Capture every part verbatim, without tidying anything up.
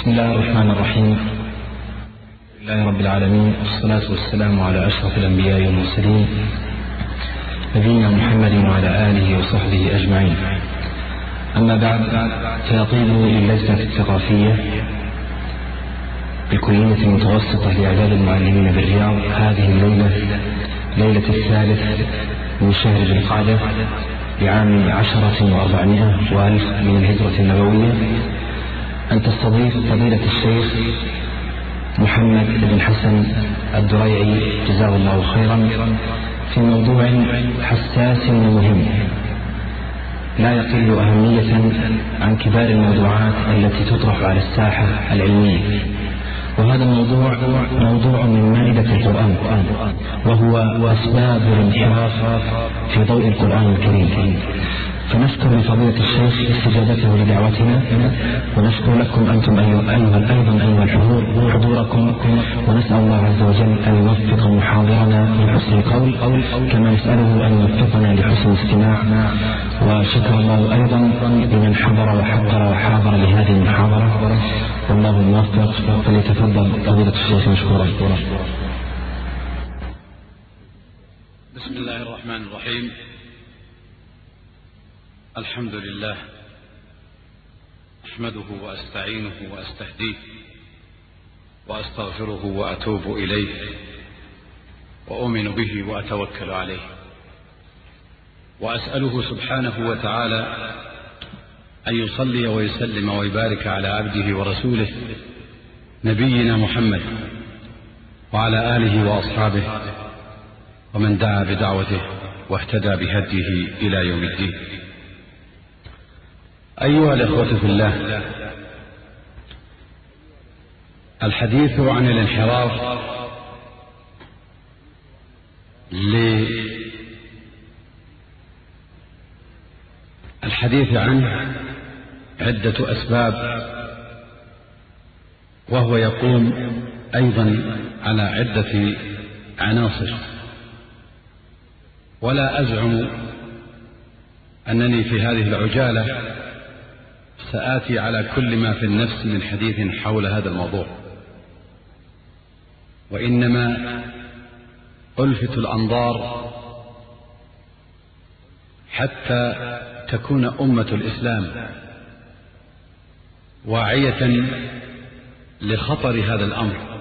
بسم الله الرحمن الرحيم. لله رب العالمين، والصلاة والسلام على أشرف الأنبياء والمرسلين نبينا محمد وعلى آله وصحبه أجمعين. أما بعد، فيطيب للجنة الثقافية بالكلية المتوسطة لإعداد المعلمين بالرياض هذه الليلة، ليلة الثالث من شهر ذي القعدة لعام عشرة وأربعمائة وألف من الهجرة النبوية، أن تستضيف فضيلة الشيخ محمد بن حسن الدريعي جزاه الله خيرا في موضوع حساس ومهم لا يقل أهمية عن كبار الموضوعات التي تطرح على الساحة العلمية، وهذا الموضوع موضوع من مائدة القرآن، وهو أسباب الانحراف في ضوء القرآن الكريم. فنشكر لفضيلة الشيخ استجابته لدعوتنا، ونشكر لكم أنتم أيضا أيضا الحضور حضوركم، ونسأل الله عز وجل أن يوفق محاضرنا لحسن القول، كما نسأله أن يوفقنا لحسن الاستماع. وشكر الله أيضا لمن حضر وحضر وحاضر لهذه المحاضرة، والله الموفق. فليتفضل فضيلة الشيخ مشكورا. بسم الله الرحمن الرحيم. الحمد لله، أحمده وأستعينه وأستهديه وأستغفره وأتوب إليه، وأؤمن به وأتوكل عليه، وأسأله سبحانه وتعالى أن يصلي ويسلم ويبارك على عبده ورسوله نبينا محمد وعلى آله وأصحابه ومن دعا بدعوته واهتدى بهديه إلى يوم الدين. أيها الإخوة في الله، الحديث عن الانحراف للحديث عنه عدة أسباب، وهو يقوم أيضا على عدة عناصر، ولا أزعم أنني في هذه العجالة سآتي على كل ما في النفس من حديث حول هذا الموضوع، وإنما ألفت الأنظار حتى تكون أمة الإسلام واعية لخطر هذا الأمر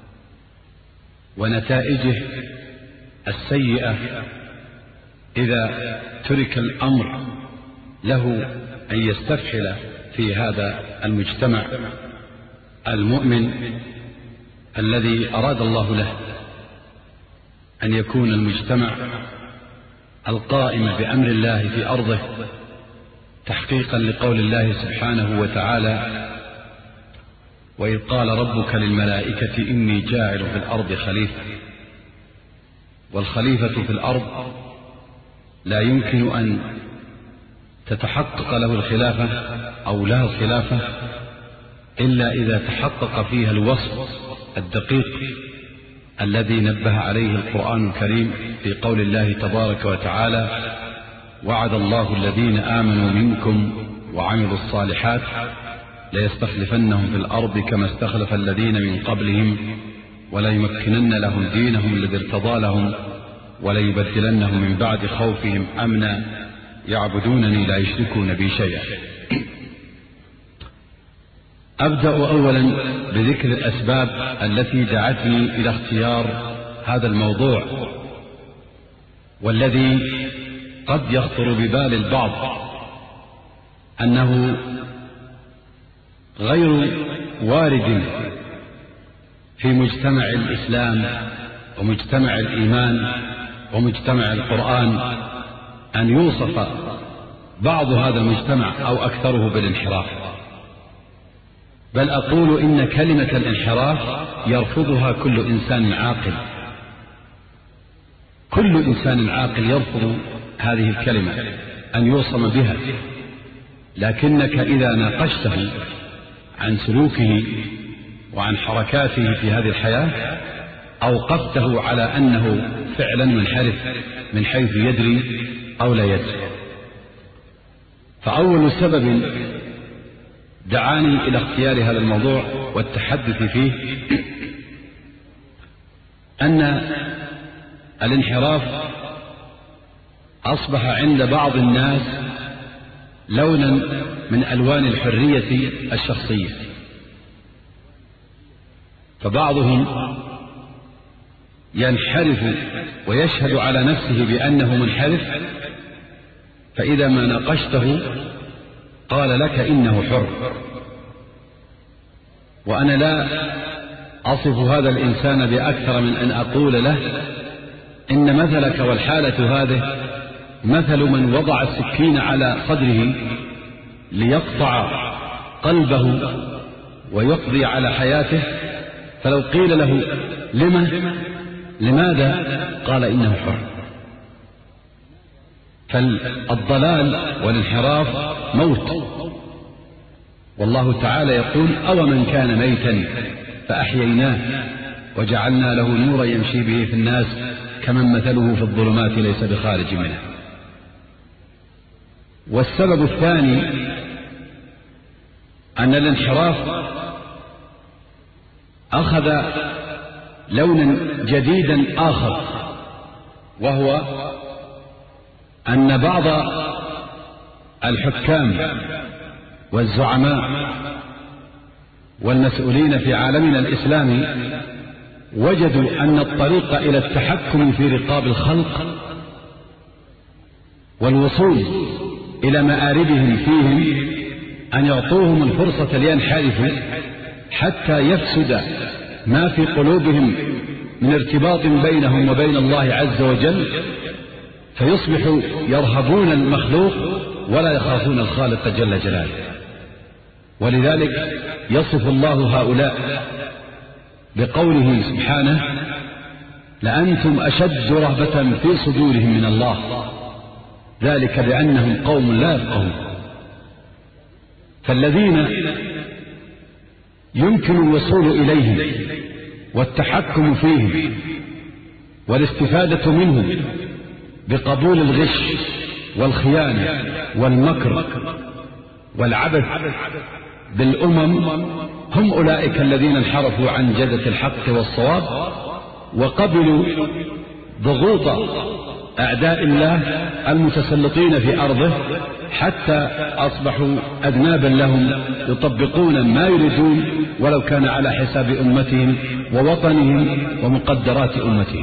ونتائجه السيئة إذا ترك الأمر له أن يستفحل في هذا المجتمع المؤمن الذي أراد الله له أن يكون المجتمع القائم بأمر الله في أرضه، تحقيقا لقول الله سبحانه وتعالى: وإذ قال ربك للملائكة إني جاعل في الأرض خليفة. والخليفة في الأرض لا يمكن أن تتحقق له الخلافة أو لها الخلافة إلا إذا تحقق فيها الوصف الدقيق الذي نبه عليه القرآن الكريم في قول الله تبارك وتعالى: وعد الله الذين آمنوا منكم وعملوا الصالحات ليستخلفنهم في الأرض كما استخلف الذين من قبلهم وليمكنن لهم دينهم الذي ارتضى لهم وليبدلنهم من بعد خوفهم أمنا يعبدونني لا يشركون بي شيئا. أبدأ أولا بذكر الأسباب التي دعتني إلى اختيار هذا الموضوع، والذي قد يخطر ببال البعض أنه غير وارد في مجتمع الإسلام ومجتمع الإيمان ومجتمع القرآن أن يوصف بعض هذا المجتمع أو أكثره بالانحراف، بل أقول إن كلمة الانحراف يرفضها كل إنسان عاقل. كل إنسان عاقل يرفض هذه الكلمة أن يوصم بها، لكنك إذا ناقشته عن سلوكه وعن حركاته في هذه الحياة أوقفته على أنه فعلا منحرف من حيث يدري أو لا يدري. فأول سبب دعاني إلى اختيار هذا الموضوع والتحدث فيه أن الانحراف أصبح عند بعض الناس لونا من ألوان الحرية الشخصية، فبعضهم ينحرف ويشهد على نفسه بأنه منحرف، فإذا ما ناقشته قال لك إنه حر. وأنا لا أصف هذا الإنسان بأكثر من أن أقول له إن مثلك والحالة هذه مثل من وضع السكين على صدره ليقطع قلبه ويقضي على حياته، فلو قيل له لما لماذا قال إنه حر. فالضلال والانحراف موت، والله تعالى يقول أو من كان ميتا فأحييناه وجعلنا له نورا يمشي به في الناس كمن مثله في الظلمات ليس بخارج منها. والسبب الثاني أن الانحراف أخذ لونا جديدا آخر، وهو أن بعض الحكام والزعماء والمسؤولين في عالمنا الإسلامي وجدوا أن الطريق إلى التحكم في رقاب الخلق والوصول إلى مآربهم فيهم أن يعطوهم الفرصة لينحرفوا حتى يفسد ما في قلوبهم من ارتباط بينهم وبين الله عز وجل، فيصبحوا يرهبون المخلوق ولا يخافون الخالق جل جلاله. ولذلك يصف الله هؤلاء بقوله سبحانه: لأنتم أشد رهبة في صدورهم من الله، ذلك بأنهم قوم لا يفقهون. فالذين يمكن الوصول إليهم والتحكم فيهم والاستفادة منهم بقبول الغش والخيانة والمكر والعبث بالأمم هم أولئك الذين انحرفوا عن جدة الحق والصواب وقبلوا ضغوط أعداء الله المتسلطين في أرضه، حتى أصبحوا أذنابا لهم يطبقون ما يريدون ولو كان على حساب أمتهم ووطنهم ومقدرات أمتهم.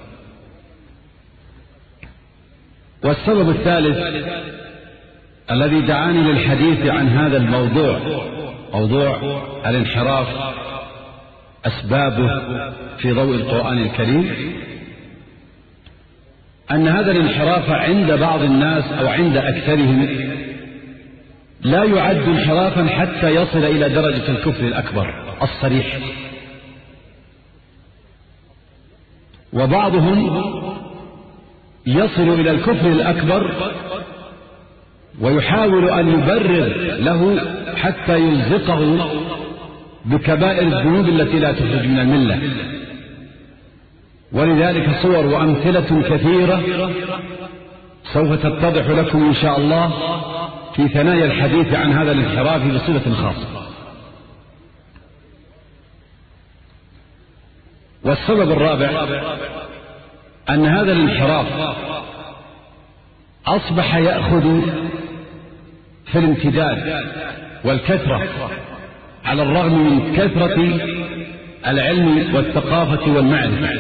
والسبب الثالث الذي دعاني للحديث عن هذا الموضوع، موضوع الانحراف، أسبابه في ضوء القرآن الكريم، أن هذا الانحراف عند بعض الناس أو عند أكثرهم لا يعد انحرافا حتى يصل إلى درجة الكفر الأكبر الصريح، وبعضهم يصل إلى الكفر الأكبر ويحاول أن يبرر له حتى يلزقه بكبائر الذنوب التي لا تخرج من الملة. ولذلك صور وأمثلة كثيرة سوف تتضح لكم إن شاء الله في ثنايا الحديث عن هذا الانحراف بصفة خاصة. والسبب الرابع أن هذا الانحراف أصبح يأخذ في الامتداد والكثرة على الرغم من كثرة العلم والثقافة والمعرفة،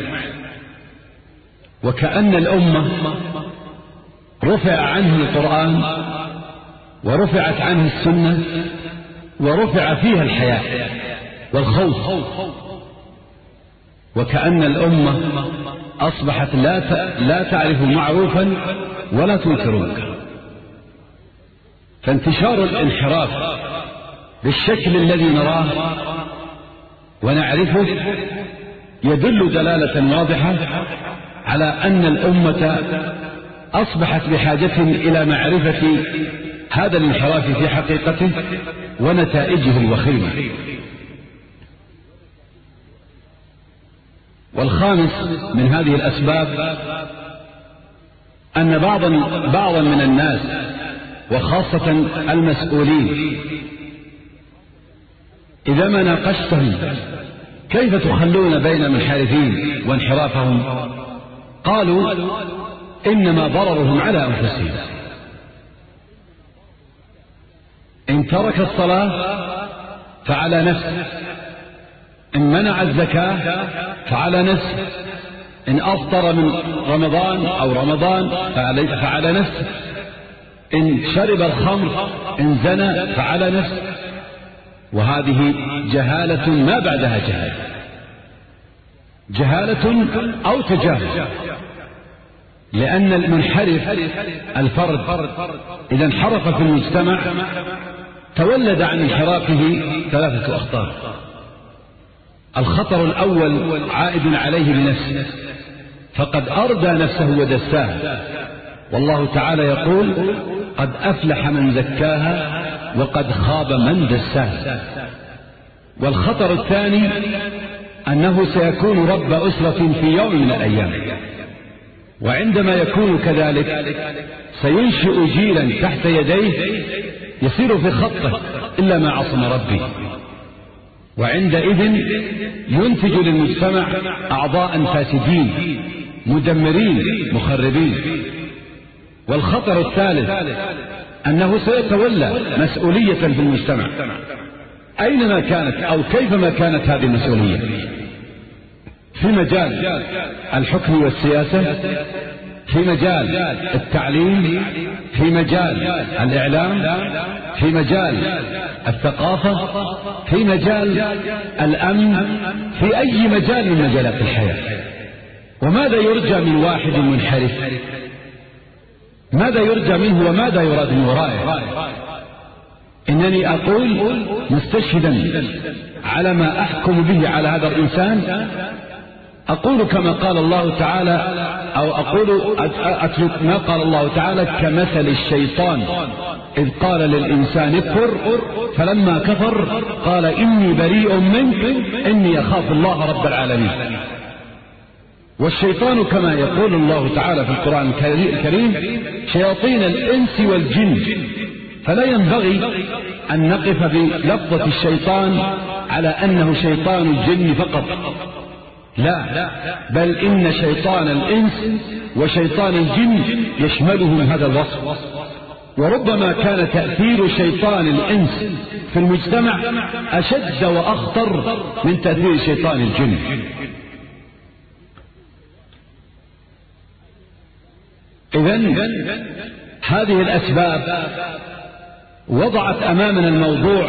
وكأن الأمة رفع عنه القرآن ورفعت عنه السنة ورفع فيها الحياة والخوف، وكأن الأمة أصبحت لا لا تعرف معروفا ولا تنكر منكرا. فانتشار الانحراف بالشكل الذي نراه ونعرفه يدل دلالة واضحة على أن الأمة أصبحت بحاجة إلى معرفة هذا الانحراف في حقيقته ونتائجه الوخيمة. والخامس من هذه الأسباب أن بعضا بعضا من الناس وخاصة المسؤولين إذا ما ناقشتهم كيف تخلون بين المنحرفين وانحرافهم؟ قالوا إنما ضررهم على أنفسهم، إن ترك الصلاة فعلى نفسه، إن منع الزكاة فعلى نفسه، إن أفطر من رمضان أو رمضان فعلى نفسه، إن شرب الخمر، إن زنى فعلى نفسه. وهذه جهالة ما بعدها جهالة، جهالة أو تجاهل، لأن المنحرف الفرد إذا انحرف في المجتمع تولد عن انحرافه ثلاثة أخطار. الخطر الأول عائد عليه بنفسه، فقد أردى نفسه ودساها، والله تعالى يقول قد أفلح من زكاها وقد خاب من دساها. والخطر الثاني أنه سيكون رب أسرة في يوم من الأيام، وعندما يكون كذلك سينشئ جيلا تحت يديه يسير في خطه إلا ما عصم ربي، وعندئذ ينتج للمجتمع أعضاء فاسدين مدمرين مخربين. والخطر الثالث أنه سيتولى مسؤولية في المجتمع أينما كانت أو كيفما كانت هذه المسؤولية، في مجال الحكم والسياسة، في مجال التعليم، في مجال الإعلام، في مجال الثقافة، في مجال الأمن، في أي مجال من مجالات الحياة. وماذا يرجى من واحد منحرف؟ ماذا يرجى منه وماذا يراد من ورائه؟ إنني أقول مستشهدا على ما أحكم به على هذا الإنسان، أقول كما قال الله تعالى، أو أقول أترك ما قال الله تعالى: كمثل الشيطان إذ قال للإنسان اكفر فلما كفر قال إني بريء منك إني أخاف الله رب العالمين. والشيطان كما يقول الله تعالى في القرآن الكريم شياطين الإنس والجن، فلا ينبغي أن نقف بلفظة الشيطان على أنه شيطان الجن فقط، لا، بل إن شيطان الإنس وشيطان الجن يشملهم هذا الوصف. وربما كان تأثير شيطان الإنس في المجتمع أشد وأخطر من تأثير شيطان الجن. إذن هذه الأسباب وضعت أمامنا الموضوع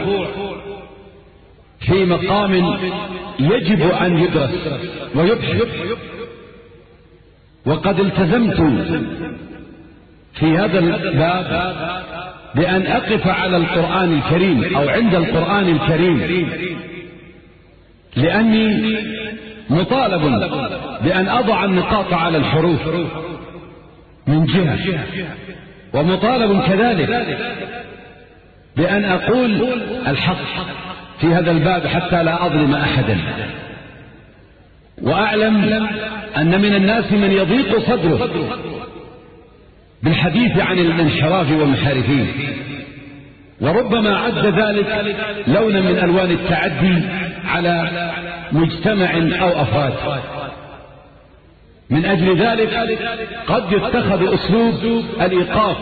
في مقام يجب أن يدرس ويبحث. وقد التزمت في هذا الباب بأن أقف على القرآن الكريم أو عند القرآن الكريم، لأني مطالب بأن أضع النقاط على الحروف من جهة، ومطالب كذلك بأن أقول الحق في هذا الباب حتى لا أظلم أحدا. وأعلم أن من الناس من يضيق صدره بالحديث عن الانحراف والمنحرفين، وربما عد ذلك لونا من ألوان التعدي على مجتمع أو أفراد. من أجل ذلك قد يتخذ أسلوب الإيقاف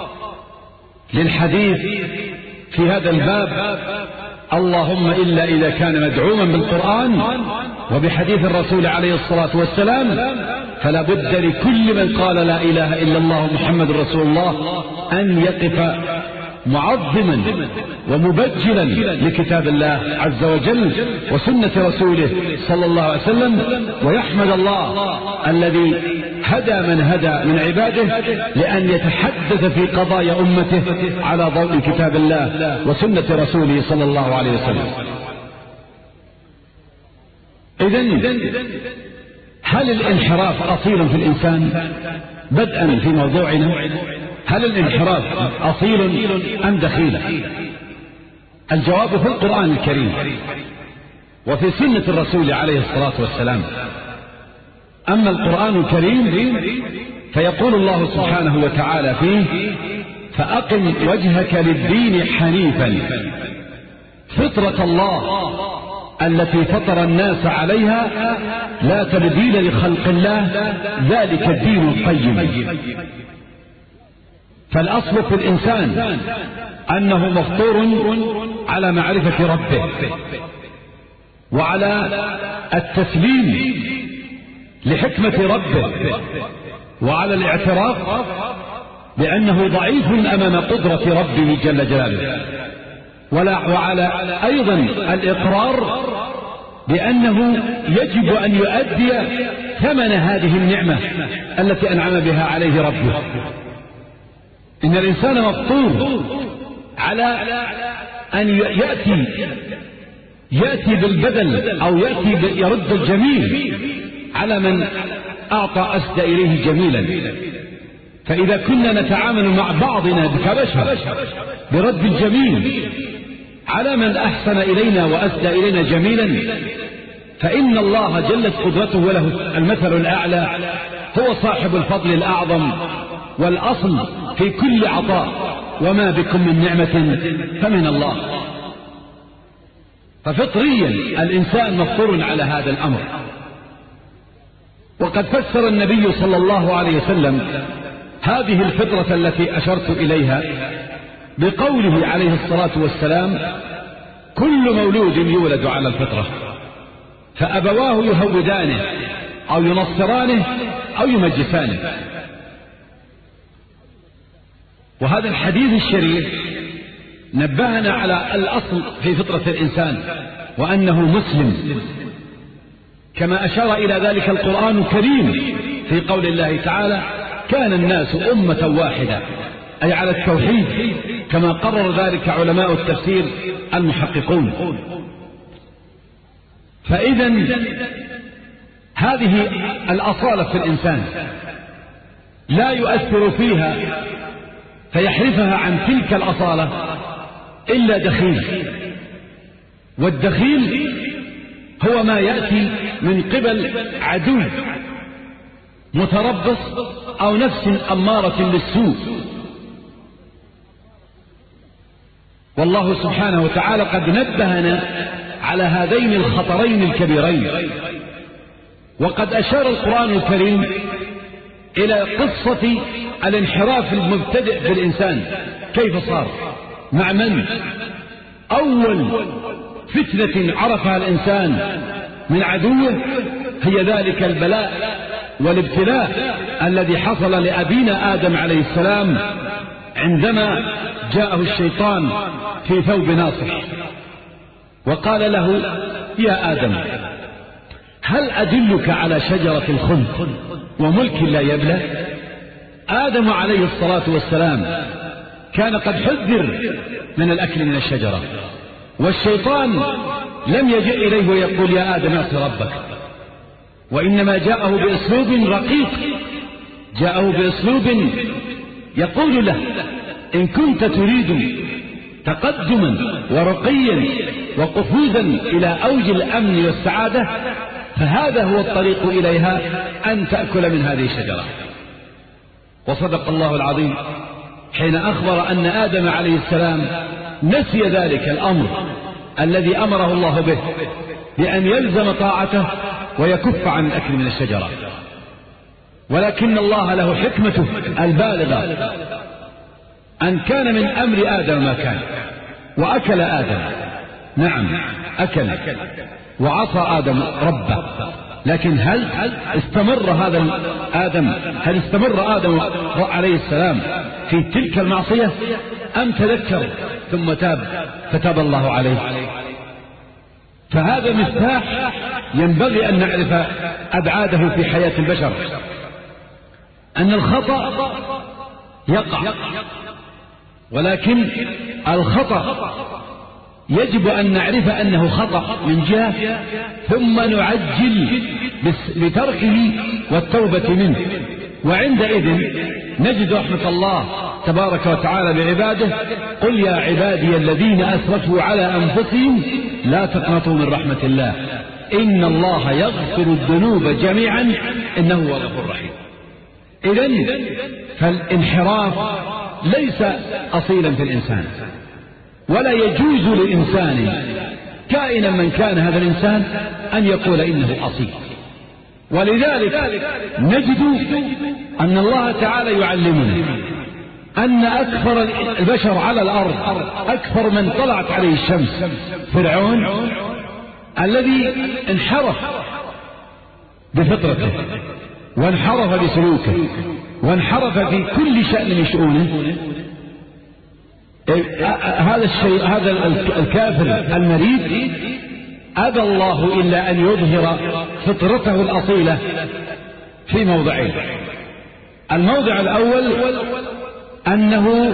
للحديث في هذا الباب، اللهم إلا إذا كان مدعوما بالقرآن وبحديث الرسول عليه الصلاة والسلام، فلا بد لكل من قال لا إله إلا الله محمد رسول الله أن يقف معظما ومبجلا لكتاب الله عز وجل وسنة رسوله صلى الله عليه وسلم، ويحمد الله الذي هدى من هدى من عباده لأن يتحدث في قضايا أمته على ضوء كتاب الله وسنة رسوله صلى الله عليه وسلم. إذن هل الانحراف أصيل في الإنسان؟ بدءا في موضوعنا، هل الانحراف أصيل أم دخيل؟ الجواب في القرآن الكريم وفي سنة الرسول عليه الصلاة والسلام. أما القرآن الكريم فيقول الله سبحانه وتعالى فيه: فأقم وجهك للدين حنيفا فطرة الله التي فطر الناس عليها لا تبديل لخلق الله، ذلك الدين القيم. فالأصل في الإنسان أنه مفطور على معرفة ربه وعلى التسليم لحكمة ربه وعلى الاعتراف بأنه ضعيف أمام قدرة ربه جل جلاله، وعلى أيضا الإقرار بأنه يجب أن يؤدي ثمن هذه النعمة التي أنعم بها عليه ربه. إن الإنسان مفطور على أن يأتي يأتي بالبدل أو يأتي يرد الجميل على من أعطى أسدى إليه جميلا. فإذا كنا نتعامل مع بعضنا كبشر برد الجميل على من أحسن إلينا وأسدى إلينا جميلا، فإن الله جلت قدرته وله المثل الأعلى هو صاحب الفضل الأعظم والأصل في كل عطاء، وما بكم من نعمة فمن الله. ففطريا الإنسان مفطور على هذا الأمر. وقد فسر النبي صلى الله عليه وسلم هذه الفطرة التي أشرت إليها بقوله عليه الصلاة والسلام: كل مولود يولد على الفطرة، فأبواه يهودانه أو ينصرانه أو يمجسانه. وهذا الحديث الشريف نبهنا على الأصل في فطرة الإنسان وأنه مسلم، كما أشار إلى ذلك القرآن الكريم في قول الله تعالى: كان الناس أمة واحدة، أي على التوحيد، كما قرر ذلك علماء التفسير المحققون. فإذا هذه الأصالة في الإنسان لا يؤثر فيها فيحرفها عن تلك الأصالة إلا دخيل، والدخيل هو ما يأتي من قبل عدو متربص أو نفس أمارة بالسوء. والله سبحانه وتعالى قد نبهنا على هذين الخطرين الكبيرين. وقد أشار القرآن الكريم إلى قصة الانحراف المبتدئ في الإنسان كيف صار، مع من؟ أول فتنة عرفها الإنسان من عدوه هي ذلك البلاء والابتلاء الذي حصل لأبينا آدم عليه السلام عندما جاءه الشيطان في ثوب ناصح وقال له: يا آدم، هل أدلك على شجرة الخلد وملك لا يبلى؟ آدم عليه الصلاة والسلام كان قد حذر من الأكل من الشجرة، والشيطان لم يجئ إليه ويقول: يا آدم اعص ربك، وإنما جاءه بأسلوب رقيق، جاءه بأسلوب يقول له: إن كنت تريد تقدما ورقيا وقفوزا إلى أوج الأمن والسعادة فهذا هو الطريق إليها، أن تأكل من هذه الشجرة. وصدق الله العظيم حين أخبر أن آدم عليه السلام نسي ذلك الأمر الذي أمره الله به بأن يلزم طاعته ويكف عن الأكل من الشجرة. ولكن الله له حكمته البالغة أن كان من أمر آدم ما كان، وأكل آدم، نعم أكل وعصى آدم ربه، لكن هل استمر هذا آدم هل استمر آدم عليه السلام في تلك المعصية أم تذكر ثم تاب فتاب الله عليه؟ فهذا مفتاح ينبغي أن نعرف أبعاده في حياة البشر، أن الخطأ يقع، ولكن الخطأ يجب أن نعرف أنه خطأ من جهة، ثم نعجل بتركه والتوبة منه، وعندئذ نجد رحمة الله تبارك وتعالى بعباده: قل يا عبادي الذين أسرفوا على أنفسهم لا تقنطوا من رحمة الله إن الله يغفر الذنوب جميعا إنه هو الغفور الرحيم. إذن فالانحراف ليس أصيلا في الإنسان، ولا يجوز لإنسان كائنا من كان هذا الإنسان أن يقول إنه أصيل. ولذلك نجد أن الله تعالى يعلمنا أن أكثر البشر على الأرض، أكثر من طلعت عليه الشمس، فرعون الذي انحرف بفطرته وانحرف بسلوكه وانحرف في كل شأن من شؤونه. هذا الشيء، هذا الكافر المريض أبى الله إلا أن يظهر فطرته الأصيلة في موضعين. الموضع الأول أنه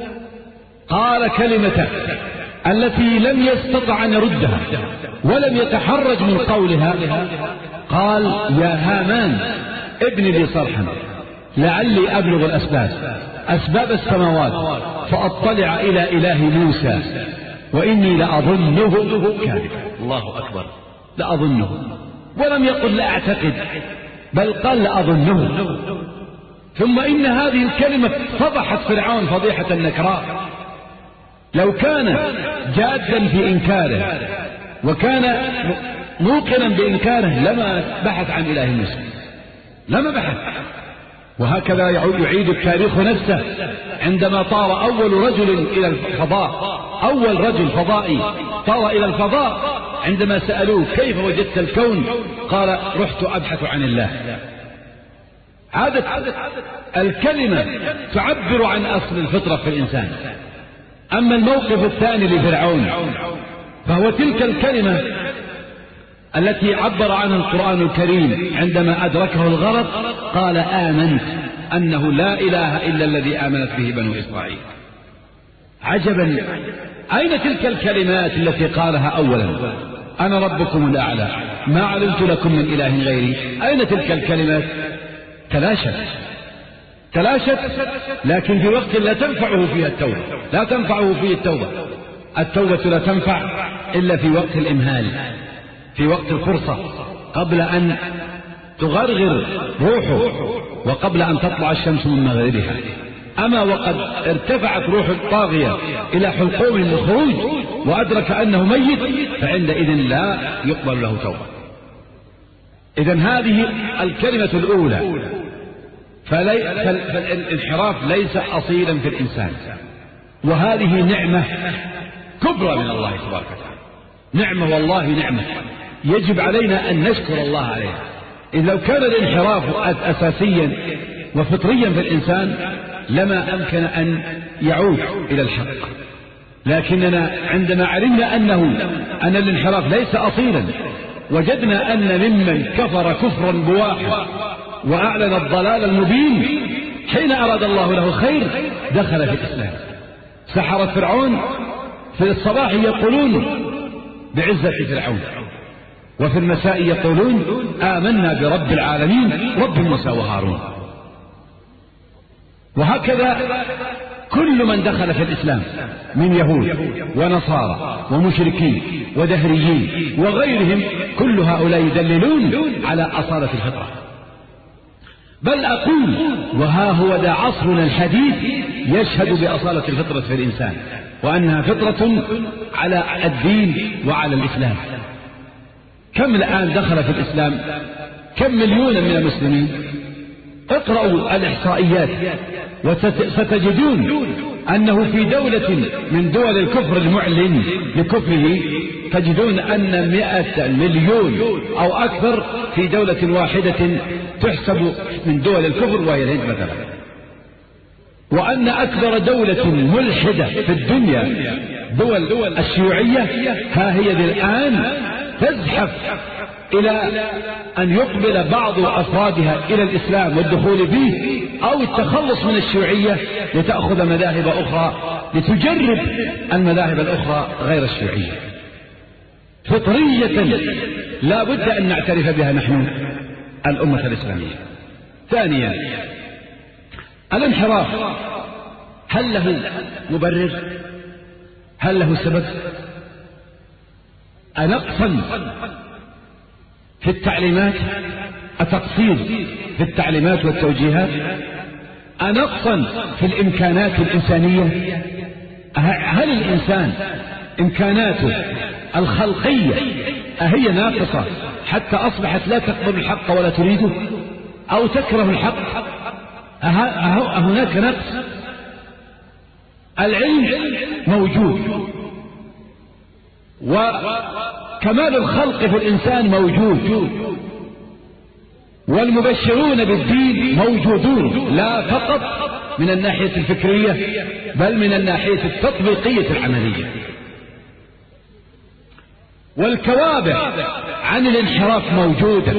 قال كلمة التي لم يستطع أن يردها ولم يتحرج من قولها. قال: يا هامان ابن لي صرحا لعلي أبلغ الأسباب أسباب السماوات فأطلع إلى إله موسى وإني لأظنه كاذبا. الله أكبر، لأظنه، ولم يقل لأعتقد، بل قال لأظنه. ثم إن هذه الكلمة فضحت فرعون فضيحة نكراء. لو كان جادا في إنكاره وكان موقنا بإنكاره لما بحث عن إله موسى، لما بحث. وهكذا يعيد التاريخ نفسه عندما طار أول رجل إلى الفضاء، أول رجل فضائي طار إلى الفضاء، عندما سألوه كيف وجدت الكون قال: رحت أبحث عن الله. عادت الكلمة تعبر عن أصل الفطرة في الإنسان. أما الموقف الثاني لفرعون فهو تلك الكلمة التي عبر عنها القرآن الكريم عندما أدركه الغرق، قال: آمنت أنه لا إله إلا الذي آمنت به بنو إسرائيل. عجبا، أين تلك الكلمات التي قالها أولا؟ أنا ربكم الأعلى ما علمت لكم من إله غيري. أين تلك الكلمات؟ تلاشت تلاشت لكن في وقت لا تنفعه فيها التوبة، لا تنفعه فيه التوبة. التوبة لا تنفع إلا في وقت الإمهال، في وقت الفرصة، قبل أن تغرغر روحه وقبل أن تطلع الشمس من مغربها. أما وقد ارتفعت روح الطاغية إلى حلقوم الخروج وأدرك أنه ميت، فعندئذ لا يقبل له توبة. إذن هذه الكلمة الأولى. فلي... فالانحراف ليس أصيلا في الإنسان، وهذه نعمة كبرى من الله تبارك وتعالى، نعمة والله نعمة يجب علينا أن نشكر الله عليها. إذ لو كان الانحراف أساسيا وفطريا في الإنسان لما أمكن أن يعود إلى الحق. لكننا عندما علمنا أنه أن الانحراف ليس أصيلا، وجدنا أن ممن كفر كفرا بواحا وأعلن الضلال المبين حين أراد الله له خير دخل في الإسلام. سحرة فرعون في الصباح يقولون بعزة فرعون، وفي المساء يقولون آمنا برب العالمين رب موسى وهارون. وهكذا كل من دخل في الإسلام من يهود ونصارى ومشركين ودهريين وغيرهم، كل هؤلاء يدللون على أصالة الفطرة. بل أقول وها هو ذا عصرنا الحديث يشهد بأصالة الفطرة في الإنسان، وأنها فطرة على الدين وعلى الإسلام. كم الآن دخل في الإسلام؟ كم مليون من المسلمين؟ اقرأوا الإحصائيات وستجدون أنه في دولة من دول الكفر المعلن لكفره تجدون أن مئة مليون أو أكثر في دولة واحدة تحسب من دول الكفر وهي الهند مثلا. وأن أكبر دولة ملحدة في الدنيا دول الشيوعية ها هي الآن تزحف إلى أن يقبل بعض أفرادها إلى الإسلام والدخول به أو التخلص من الشيوعية لتأخذ مذاهب أخرى لتجرب المذاهب الأخرى غير الشيوعية. فطرية لا بد أن نعترف بها نحن الأمة الإسلامية. ثانيا، الانحراف هل له مبرر؟ هل له سبب؟ أنقصا في التعليمات، التقصير في التعليمات والتوجيهات، أنقصا في الإمكانات الإنسانية، هل الإنسان إمكاناته الخلقية أهي ناقصة حتى أصبحت لا تقبل الحق ولا تريده أو تكره الحق؟ هناك نقص؟ العلم موجود وكمال الخلق في الإنسان موجود والمبشرون بالدين موجودون، لا فقط من الناحية الفكرية بل من الناحية التطبيقية العملية. والكوابع عن الانحراف موجودة،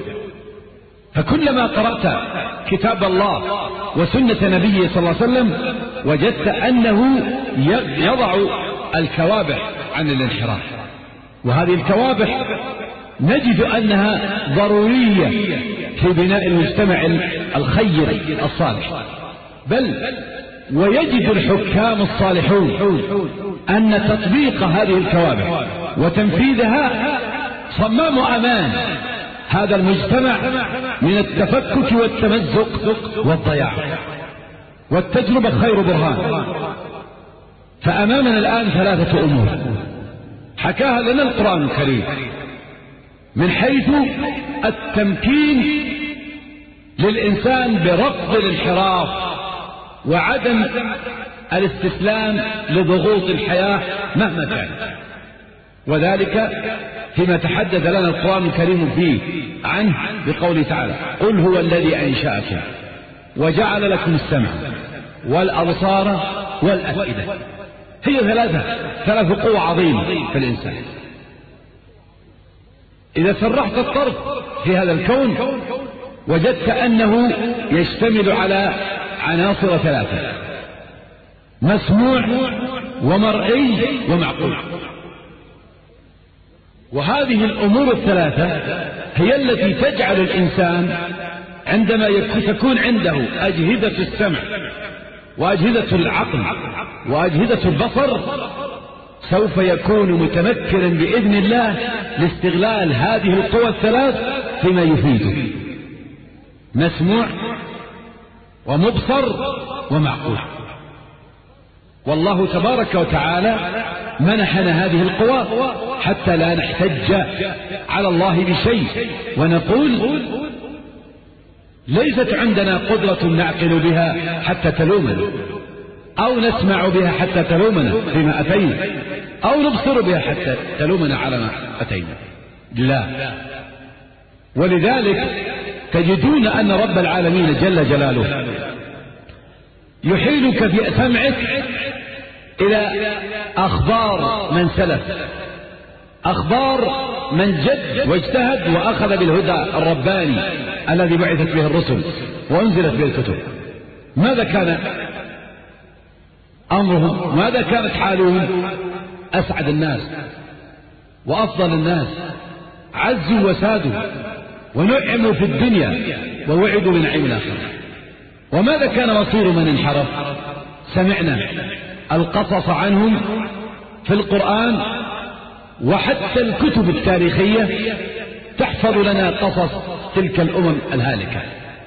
فكلما قرأت كتاب الله وسنة نبيه صلى الله عليه وسلم وجدت أنه يضع الكوابع عن الانحراف. وهذه الكوابع نجد أنها ضرورية في بناء المجتمع الخير الصالح، بل ويجد الحكام الصالحون أن تطبيق هذه الكوابع وتنفيذها صمام أمان هذا المجتمع من التفكك والتمزق والضياع. والتجربة خير برهان. فأمامنا الآن ثلاثة أمور حكاها لنا القرآن الكريم من حيث التمكين للإنسان برفض الانحراف وعدم الاستسلام لضغوط الحياة مهما كان، وذلك فيما تحدث لنا القرآن الكريم فيه عنه بقوله تعالى: قل هو الذي أنشأكم وجعل لكم السمع والأبصار والأفئدة. هي ثلاثة ثلاث قوة عظيمة في الإنسان. إذا سرحت الطرف في هذا الكون وجدت أنه يشتمل على عناصر ثلاثة: مسموع ومرئي ومعقول. وهذه الأمور الثلاثة هي التي تجعل الإنسان عندما تكون عنده أجهزة السمع وأجهزة العقل وأجهزة البصر سوف يكون متمكنا بإذن الله لاستغلال هذه القوى الثلاث فيما يفيده: مسموع ومبصر ومعقول. والله تبارك وتعالى منحنا هذه القوى حتى لا نحتج على الله بشيء ونقول ليست عندنا قدرة نعقل بها حتى تلومنا، أو نسمع بها حتى تلومنا فيما أتينا، أو نبصر بها حتى تلومنا على ما أتينا. لا. ولذلك تجدون أن رب العالمين جل جلاله يحيلك في سمعك إلى أخبار من سلف، أخبار من جد واجتهد وأخذ بالهدى الرباني الذي بعثت به الرسل وأنزلت به الكتب. ماذا كان أمرهم؟ ماذا كانت حالهم؟ أسعد الناس وأفضل الناس، عزوا وسادوا ونعموا في الدنيا ووعدوا بنعيم الآخرة. وماذا كان مصير من انحرف؟ سمعنا القصص عنهم في القرآن، وحتى الكتب التاريخية تحفظ لنا قصص تلك الأمم الهالكة.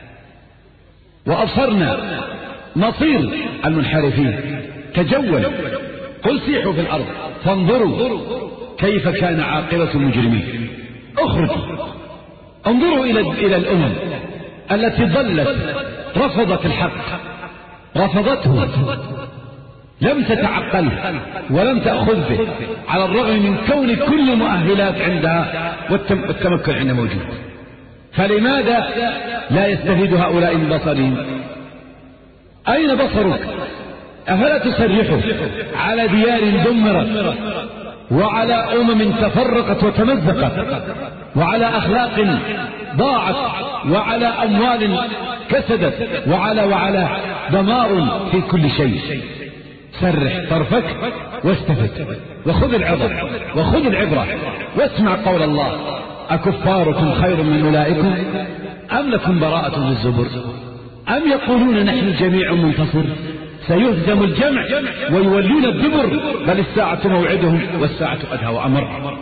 وأبصرنا مصير المنحرفين. تجولوا، قل سيحوا في الأرض فانظروا كيف كان عاقبة المجرمين. اخرجوا انظروا إلى إلى الأمم التي ظلت رفضت الحق، رفضته، لم تتعقله ولم تأخذ به على الرغم من كون كل مؤهلات عندها والتمكن عندها موجود. فلماذا لا يستفيد هؤلاء من بصرهم؟ أين بصرك؟ أفلا تسرحه على ديار دمرت وعلى أمم تفرقت وتمزقت وعلى أخلاق ضاعت وعلى أموال كسدت وعلى وعلى دمار في كل شيء. سرح طرفك واستفد وخذ العبرة وخذ العبرة واسمع قول الله: أكفاركم خير من أولئكم أم لكم براءة في الزبر أم يقولون نحن جميع منتصر سيهزم الجمع ويولون الدبر بل الساعة موعدهم والساعة أدهى وأمر.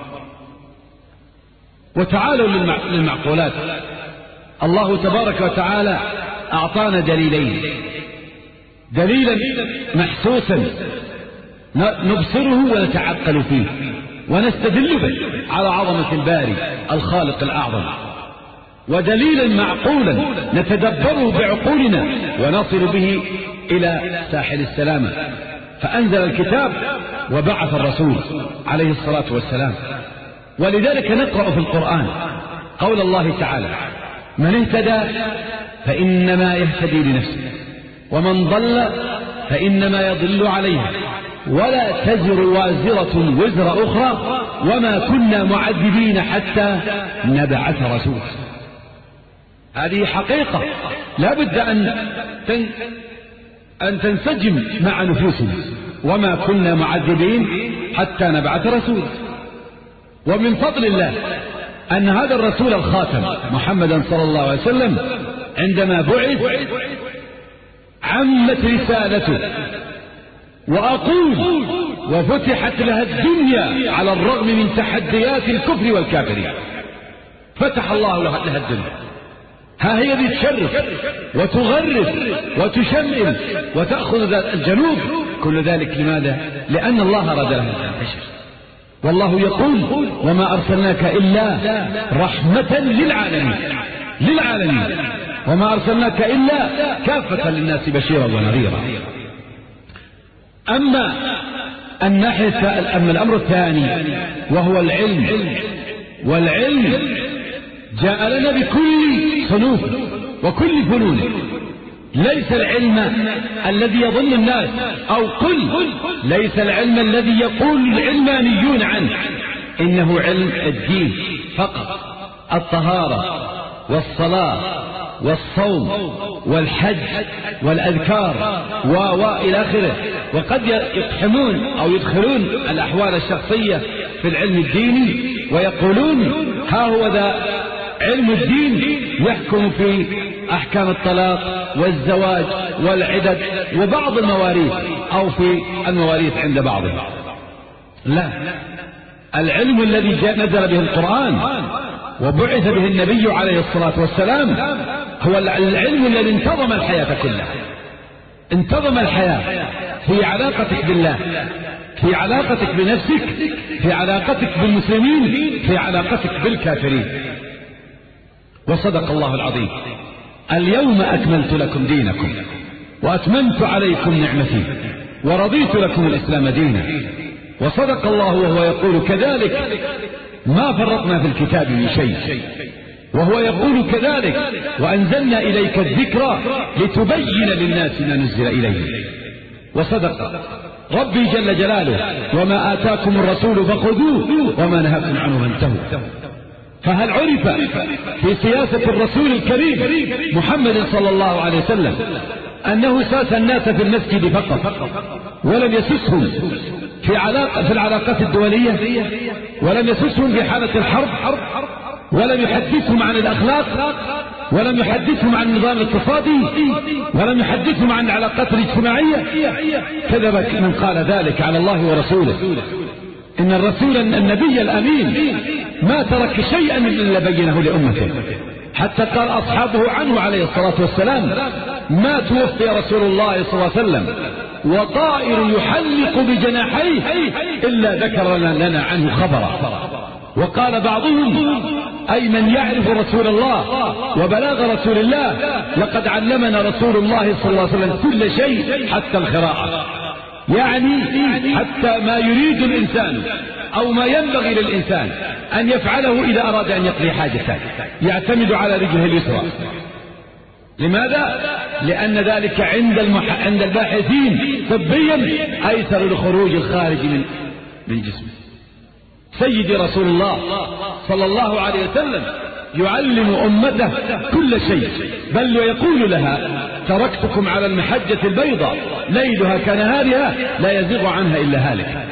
وتعالوا للمعقولات. الله تبارك وتعالى أعطانا دليلين: دليلا محسوسا نبصره ونتعقل فيه ونستدل به على عظمة الباري الخالق الأعظم، ودليلا معقولا نتدبره بعقولنا ونصل به إلى ساحل السلامة. فأنزل الكتاب وبعث الرسول عليه الصلاة والسلام. ولذلك نقرأ في القرآن قول الله تعالى: من اهتدى فإنما يهتدي لنفسه ومن ضل فإنما يضل عليها ولا تزر وازرة وزر أخرى وما كنا معذبين حتى نبعث رسولا. هذه حقيقة لا بد أن أن تنسجم مع نفوسنا، وما كنا معذبين حتى نبعث رسولا. ومن فضل الله أن هذا الرسول الخاتم محمدا صلى الله عليه وسلم عندما بعث عمت رسالته، وأقول وفتحت لها الدنيا على الرغم من تحديات الكفر والكافرين، فتح الله لها الدنيا. ها هي ذي تشرف وتغرب وتشمل وتأخذ الجنوب، كل ذلك لماذا؟ لأن الله أراد لها البشر. والله يقول: وما أرسلناك إلا رحمة للعالمين للعالمين وما أرسلناك إلا كافة للناس بشيرا ونذيرا. أما الناحية أما الأمر الثاني وهو العلم، والعلم جاء لنا بكل صنوف وكل فنون. ليس العلم الذي يظن الناس، أو قل ليس العلم الذي يقول العلمانيون عنه، إنه علم الدين فقط، الطهارة والصلاة والصوم والحج والأذكار وإلى آخره. وقد يقحمون أو يدخلون الأحوال الشخصية في العلم الديني ويقولون: ها هو ذا علم الدين يحكم في أحكام الطلاق والزواج والعدد وبعض المواريث، أو في المواريث عند بعضهم. لا، العلم الذي جاء نزل به القرآن وبعث به النبي عليه الصلاة والسلام هو العلم الذي انتظم الحياة كلها، انتظم الحياة في علاقتك بالله، في علاقتك بنفسك، في علاقتك بالمسلمين، في علاقتك بالكافرين. وصدق الله العظيم: اليوم أكملت لكم دينكم وأتممت عليكم نعمتي ورضيت لكم الإسلام دينا. وصدق الله وهو يقول كذلك: ما فرطنا في الكتاب من شيء. وهو يقول كذلك: وأنزلنا إليك الذكرى لتبين للناس ما نزل إليه. وصدق ربي جل جلاله: وما آتاكم الرسول فخذوه وما نهاكم عنه فانتهوا. فهل عرف في سياسة الرسول الكريم محمد صلى الله عليه وسلم أنه ساس الناس في المسجد فقط، ولم يسسهم في علاقة في العلاقات الدولية، ولم يسسهم في حالة الحرب، ولم يحدثهم عن الأخلاق، ولم يحدثهم عن النظام الاقتصادي، ولم يحدثهم عن العلاقات الاجتماعية؟ كذب من قال ذلك على الله ورسوله. إن الرسول النبي الأمين ما ترك شيئا إلا بينه لأمته، حتى قال أصحابه عنه عليه الصلاة والسلام: ما توفي رسول الله صلى الله عليه وسلم وطائر يحلق بجناحيه إلا ذكر لنا عنه خبرا. وقال بعضهم: أي من يعرف رسول الله وبلاغ رسول الله: لقد علمنا رسول الله صلى الله عليه وسلم كل شيء حتى القراءة. يعني حتى ما يريد الإنسان أو ما ينبغي للإنسان أن يفعله إذا أراد أن يقضي حاجته يعتمد على رجله اليسرى. لماذا؟ لأن ذلك عند المح... عند الباحثين طبيا أيسر لخروج الخارج من من جسمه. سيدي رسول الله صلى الله عليه وسلم يعلم أمته كل شيء، بل ويقول لها: تركتكم على المحجة البيضاء ليلها كنهارها لا يزيغ عنها إلا هالك.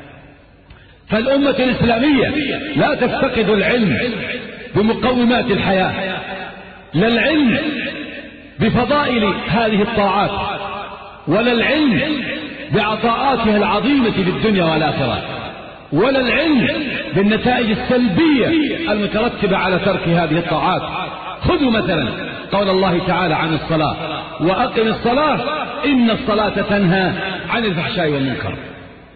فالأمة الإسلامية لا تفتقد العلم بمقومات الحياة، لا العلم بفضائل هذه الطاعات، ولا العلم بعطاءاتها العظيمة في الدنيا والآخرة، ولا العلم بالنتائج السلبية المترتبة على ترك هذه الطاعات. خذوا مثلا قول الله تعالى عن الصلاة: وأقم الصلاة إن الصلاة تنهى عن الفحشاء والمنكر.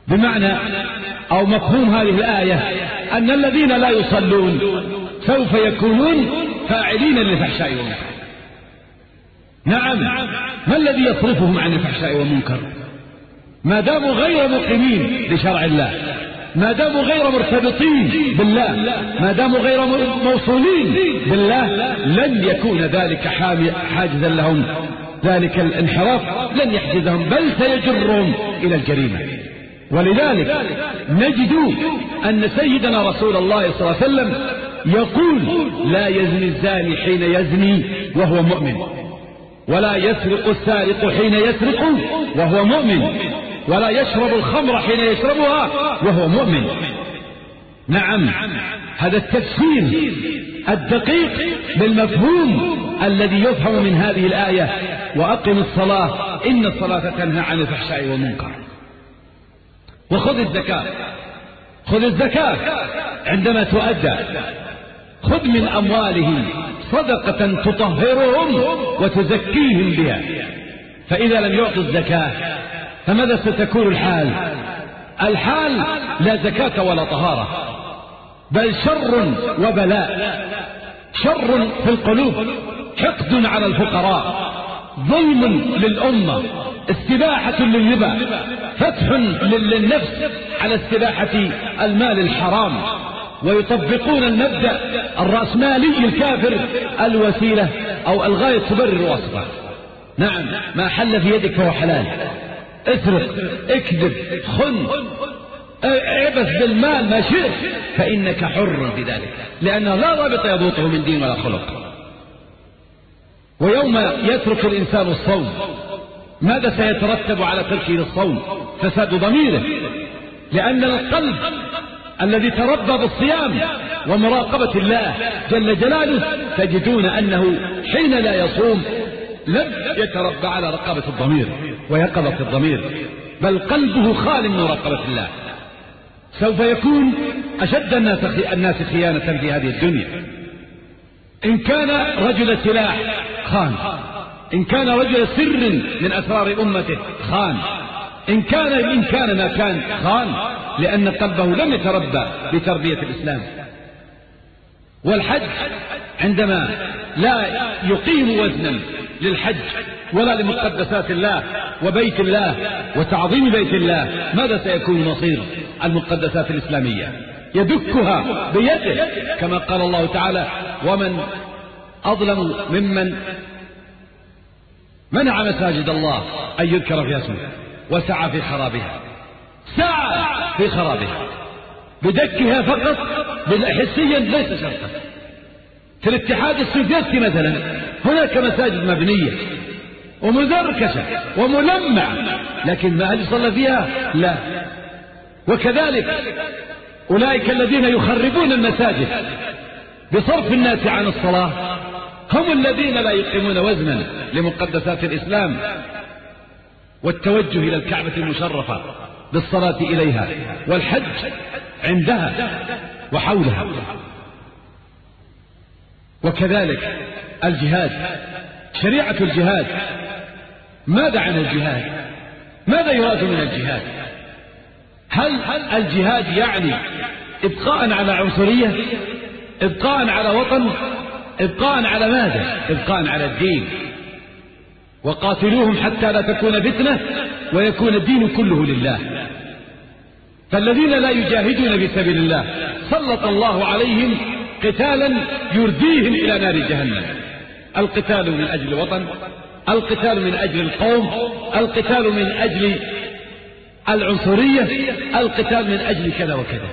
بمعنى أو مفهوم هذه الآية أن الذين لا يصلون سوف يكونون فاعلين للفحشاء والمنكر. نعم، ما الذي يصرفهم عن الفحشاء والمنكر؟ ما داموا غير مقيمين لشرع الله، ما داموا غير مرتبطين بالله، ما داموا غير موصولين بالله، لن يكون ذلك حاجزا لهم، ذلك الانحراف لن يحجزهم بل سيجرهم إلى الجريمة. ولذلك نجد أن سيدنا رسول الله صلى الله عليه وسلم يقول: لا يزني الزاني حين يزني وهو مؤمن، ولا يسرق السارق حين يسرق وهو مؤمن، ولا يشرب الخمر حين يشربها وهو مؤمن. نعم، هذا التفسير الدقيق بالمفهوم الذي يفهم من هذه الآية: وأقم الصلاة إن الصلاة تنهى عن الفحشاء والمنكر. وخذ الزكاة، خذ الزكاة عندما تؤدى، خذ من أموالهم صدقة تطهرهم وتزكيهم بها. فإذا لم يعطوا الزكاة فماذا ستكون الحال؟ الحال لا زكاة ولا طهارة، بل شر وبلاء، شر في القلوب، حقد على الفقراء، ظلم للأمة، استباحة للربا، فتح للنفس على استباحة المال الحرام، ويطبقون المبدأ الرأسمالي الكافر: الوسيلة أو الغاية تبرر الواسطة. نعم، ما حل في يدك فهو حلال، اسرق، اكذب، خن، اعبث بالمال ما شئت، فإنك حر بذلك، لأنه لا رابط يضبطه من دين ولا خلق. ويوم يترك الإنسان الصوم ماذا سيترتب على تركه للصوم؟ فساد ضميره، لأن القلب الذي تربى بالصيام ومراقبة الله جل جلاله تجدون أنه حين لا يصوم لم يتربى على رقابة الضمير ويقظة الضمير، بل قلبه خال من مراقبة الله. سوف يكون أشد الناس خيانة في هذه الدنيا. إن كان رجل سلاح خان، إن كان رجل سر من أسرار أمته خان، إن كان إن كان ما كان خان، لأن قلبه لم يتربى بتربية الإسلام. والحج عندما لا يقيم وزنا للحج ولا لمقدسات الله وبيت الله وتعظيم بيت الله، ماذا سيكون مصير المقدسات الإسلامية؟ يدكها بيده، كما قال الله تعالى: ومن أظلم ممن منع مساجد الله أن يذكر فيها اسمه وسعى في خرابها. سعى في خرابها بدكها فقط، حسيا ليس شرطا. في الاتحاد السوفيتي مثلا هناك مساجد مبنية ومزركشة وملمع، لكن ما هل يصلى فيها؟ لا. وكذلك أولئك الذين يخربون المساجد بصرف الناس عن الصلاة هم الذين لا يقيمون وزنا لمقدسات الإسلام والتوجه إلى الكعبة المشرفة بالصلاة إليها والحج عندها وحولها. وكذلك الجهاد، شريعة الجهاد، ماذا عن الجهاد؟ ماذا يراد من الجهاد؟ هل الجهاد يعني إبقاء على عنصرية، إبقاء على وطن، إبقاء على ماذا؟ إبقاء على الدين. وقاتلوهم حتى لا تكون فتنة ويكون الدين كله لله. فالذين لا يجاهدون في سبيل الله سلط الله عليهم قتالا يرديهم إلى نار جهنم. القتال من أجل الوطن، القتال من أجل القوم، القتال من أجل العنصرية، القتال من أجل كذا وكذا.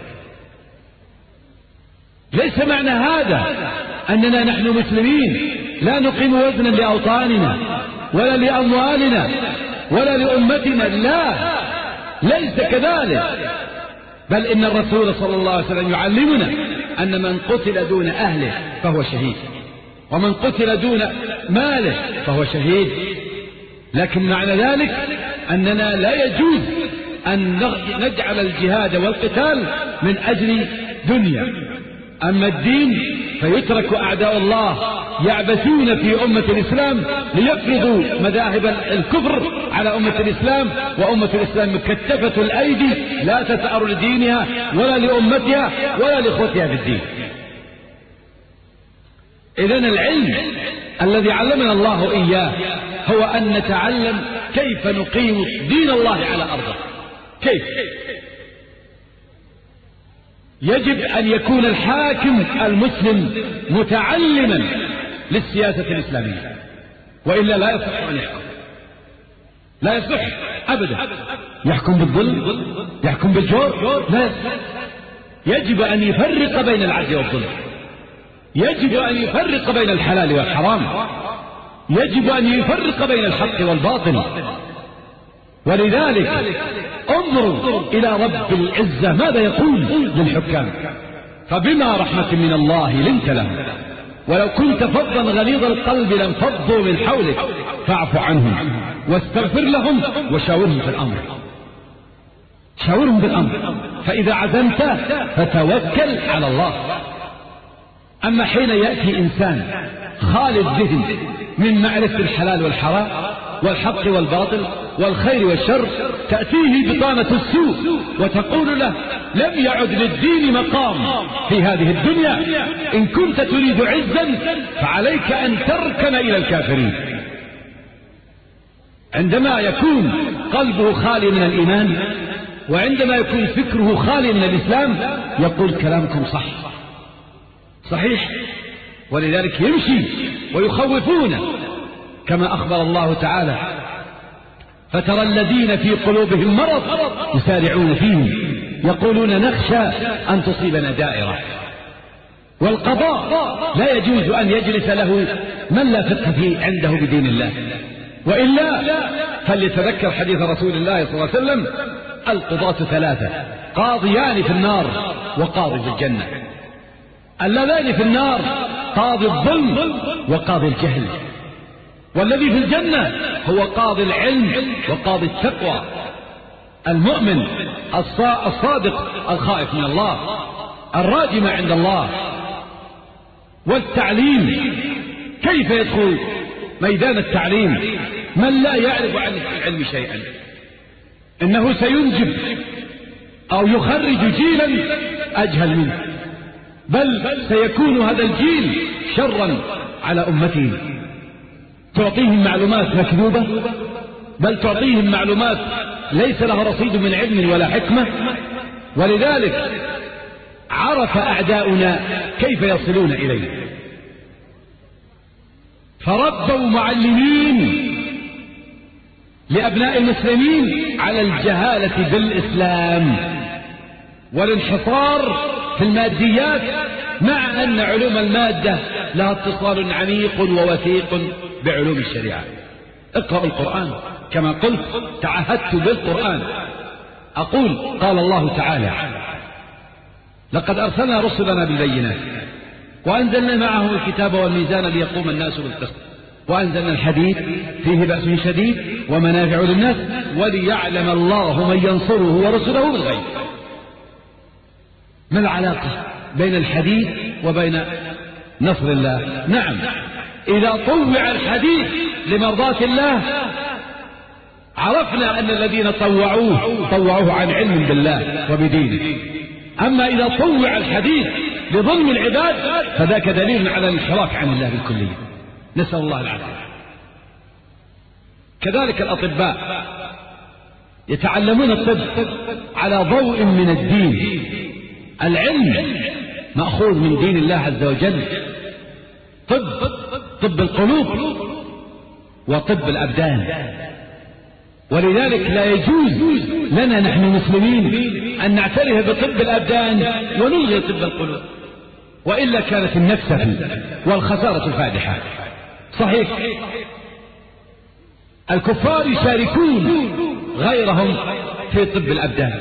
ليس معنى هذا أننا نحن مسلمين لا نقيم وزنا لأوطاننا ولا لأموالنا ولا لأمتنا، لا، ليس كذلك. بل إن الرسول صلى الله عليه وسلم يعلمنا أن من قتل دون أهله فهو شهيد، ومن قتل دون ماله فهو شهيد. لكن معنى ذلك أننا لا يجوز أن نجعل الجهاد والقتال من أجل دنيا، أما الدين فيترك أعداء الله يعبثون في أمة الإسلام ليفرضوا مذاهب الكفر على أمة الإسلام، وأمة الإسلام مكتفة الأيدي لا تثأر لدينها ولا لأمتها ولا لإخوتها في الدين. إذن العلم الذي علمنا الله إياه هو أن نتعلم كيف نقيم دين الله على أرضه. كيف؟ يجب أن يكون الحاكم المسلم متعلما للسياسة الإسلامية، وإلا لا يصح أن يحكم، لا يصح أبدا. يحكم بالظلم، يحكم بالجور، لا يصح. يجب أن يفرق بين العدل والظلم، يجب أن يفرق بين الحلال والحرام، يجب أن يفرق بين الحق والباطل. ولذلك انظروا إلى رب العزة ماذا يقول للحكام: فبما رحمة من الله لنت لهم ولو كنت فظا غليظ القلب لانفضوا من حولك فاعف عنهم واستغفر لهم وشاورهم في الأمر. شاورهم في الأمر، فإذا عزمت فتوكل على الله. أما حين يأتي إنسان خالي الذهن من معرفة الحلال والحرام والحق والباطل والخير والشر، تأتيه بطانة السوء وتقول له: لم يعد للدين مقام في هذه الدنيا، إن كنت تريد عزا فعليك أن تركن إلى الكافرين. عندما يكون قلبه خالي من الإيمان، وعندما يكون فكره خالي من الإسلام، يقول: كلامكم صح صحيح. ولذلك يمشي ويخوفون، كما أخبر الله تعالى: فترى الذين في قلوبهم مرض يسارعون فيهم يقولون نخشى أن تصيبنا دائرة. والقضاء لا يجوز أن يجلس له من لا فقه فيه عنده بدين الله، وإلا فليتذكر حديث رسول الله صلى الله عليه وسلم: القضاة ثلاثة، قاضيان في النار وقاضي في الجنة. اللذان في النار قاضي الظلم وقاضي الجهل، والذي في الجنة هو قاضي العلم وقاضي التقوى، المؤمن الصادق الخائف من الله الراجي ما عند الله. والتعليم، كيف يدخل ميدان التعليم من لا يعرف عن العلم شيئا؟ إنه سينجب أو يخرج جيلا أجهل منه، بل سيكون هذا الجيل شرا على أمته. تعطيهم معلومات مكذوبة، بل تعطيهم معلومات ليس لها رصيد من علم ولا حكمة. ولذلك عرف أعداؤنا كيف يصلون إليه، فربوا معلمين لأبناء المسلمين على الجهالة بالإسلام والانحصار في الماديات، مع أن علوم المادة لها اتصال عميق ووثيق بعلوم الشريعة. اقرأ القرآن كما قلت، تعهدت بالقرآن. أقول: قال الله تعالى: لقد أرسلنا رسلنا بالبينات وأنزلنا معهم الكتاب والميزان ليقوم الناس بالقسط وأنزلنا الحديد فيه بأس شديد ومنافع للناس وليعلم الله من ينصره ورسله بالغيب. ما العلاقة بين الحديد وبين نصر الله؟ نعم، إذا طوع الحديد لمرضاة الله عرفنا أن الذين طوعوه طوعوه عن علم بالله وبدينه. أما إذا طوع الحديد لظلم العباد فذاك دليل على الانحراف عن الله بالكلية، نسأل الله العافية. كذلك الأطباء يتعلمون الطب على ضوء من الدين. العلم مأخوذ من دين الله عز وجل. طب طب القلوب وطب الأبدان. ولذلك لا يجوز لنا نحن مسلمين أن نعترف بطب الأبدان ونلغي طب القلوب، وإلا كانت النكسة والخسارة الفادحة. صحيح الكفار يشاركون غيرهم في طب الأبدان،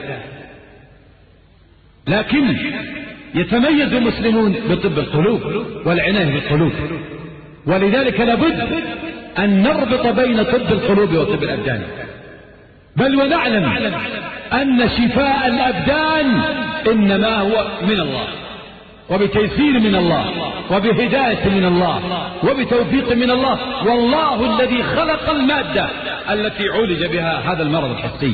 لكن يتميز المسلمون بطب القلوب والعناية بالقلوب. ولذلك لابد أن نربط بين طب القلوب وطب الأبدان، بل ونعلم أن شفاء الأبدان إنما هو من الله وبتيسير من الله وبهداية من الله وبتوفيق من الله. والله الذي خلق المادة التي عولج بها هذا المرض الحسي.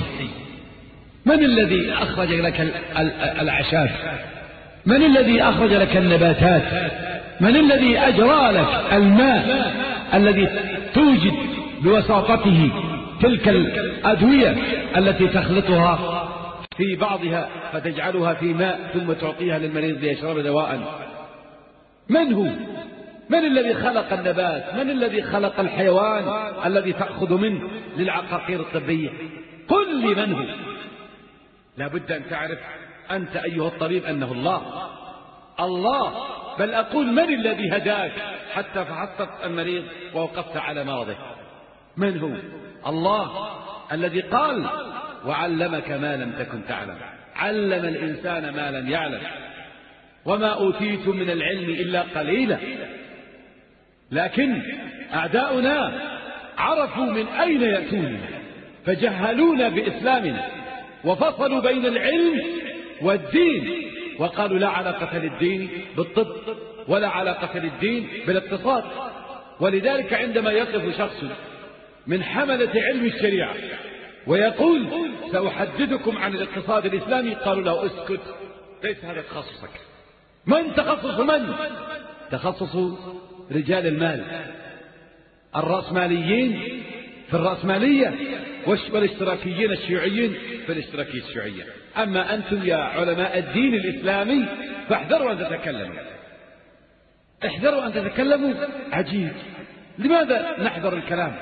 من الذي أخرج لك الأعشاب؟ من الذي أخرج لك النباتات؟ من الذي أجرى لك الماء الذي توجد بوساطته تلك الأدوية التي تخلطها في بعضها فتجعلها في ماء ثم تعطيها للمريض ليشرب دواء؟ من هو؟ من الذي خلق النبات؟ من الذي خلق الحيوان الذي تأخذ منه للعقاقير الطبية؟ قل لي من هو. لا بد أن تعرف أنت أيها الطبيب أنه الله. الله. بل أقول من الذي هداك حتى فحصت المريض ووقفت على مرضه؟ من هو؟ الله الذي قال وعلمك ما لم تكن تعلم. علم الإنسان ما لم يعلم. وما أوتيتم من العلم إلا قليلا. لكن أعداؤنا عرفوا من أين يأتون فجهلونا بإسلامنا وفصلوا بين العلم والدين وقالوا لا علاقة للدين بالطب ولا علاقة للدين بالاقتصاد. ولذلك عندما يقف شخص من حملة علم الشريعة ويقول سأحدثكم عن الاقتصاد الإسلامي قالوا له اسكت، ليس هذا تخصصك. من تخصص من؟ تخصص رجال المال الرأسماليين في الرأسمالية والاشتراكيين الشيوعيين في الاشتراكية الشيوعية. أما أنتم يا علماء الدين الإسلامي فاحذروا أن تتكلموا. احذروا أن تتكلموا. عجيب. لماذا نحذر الكلام؟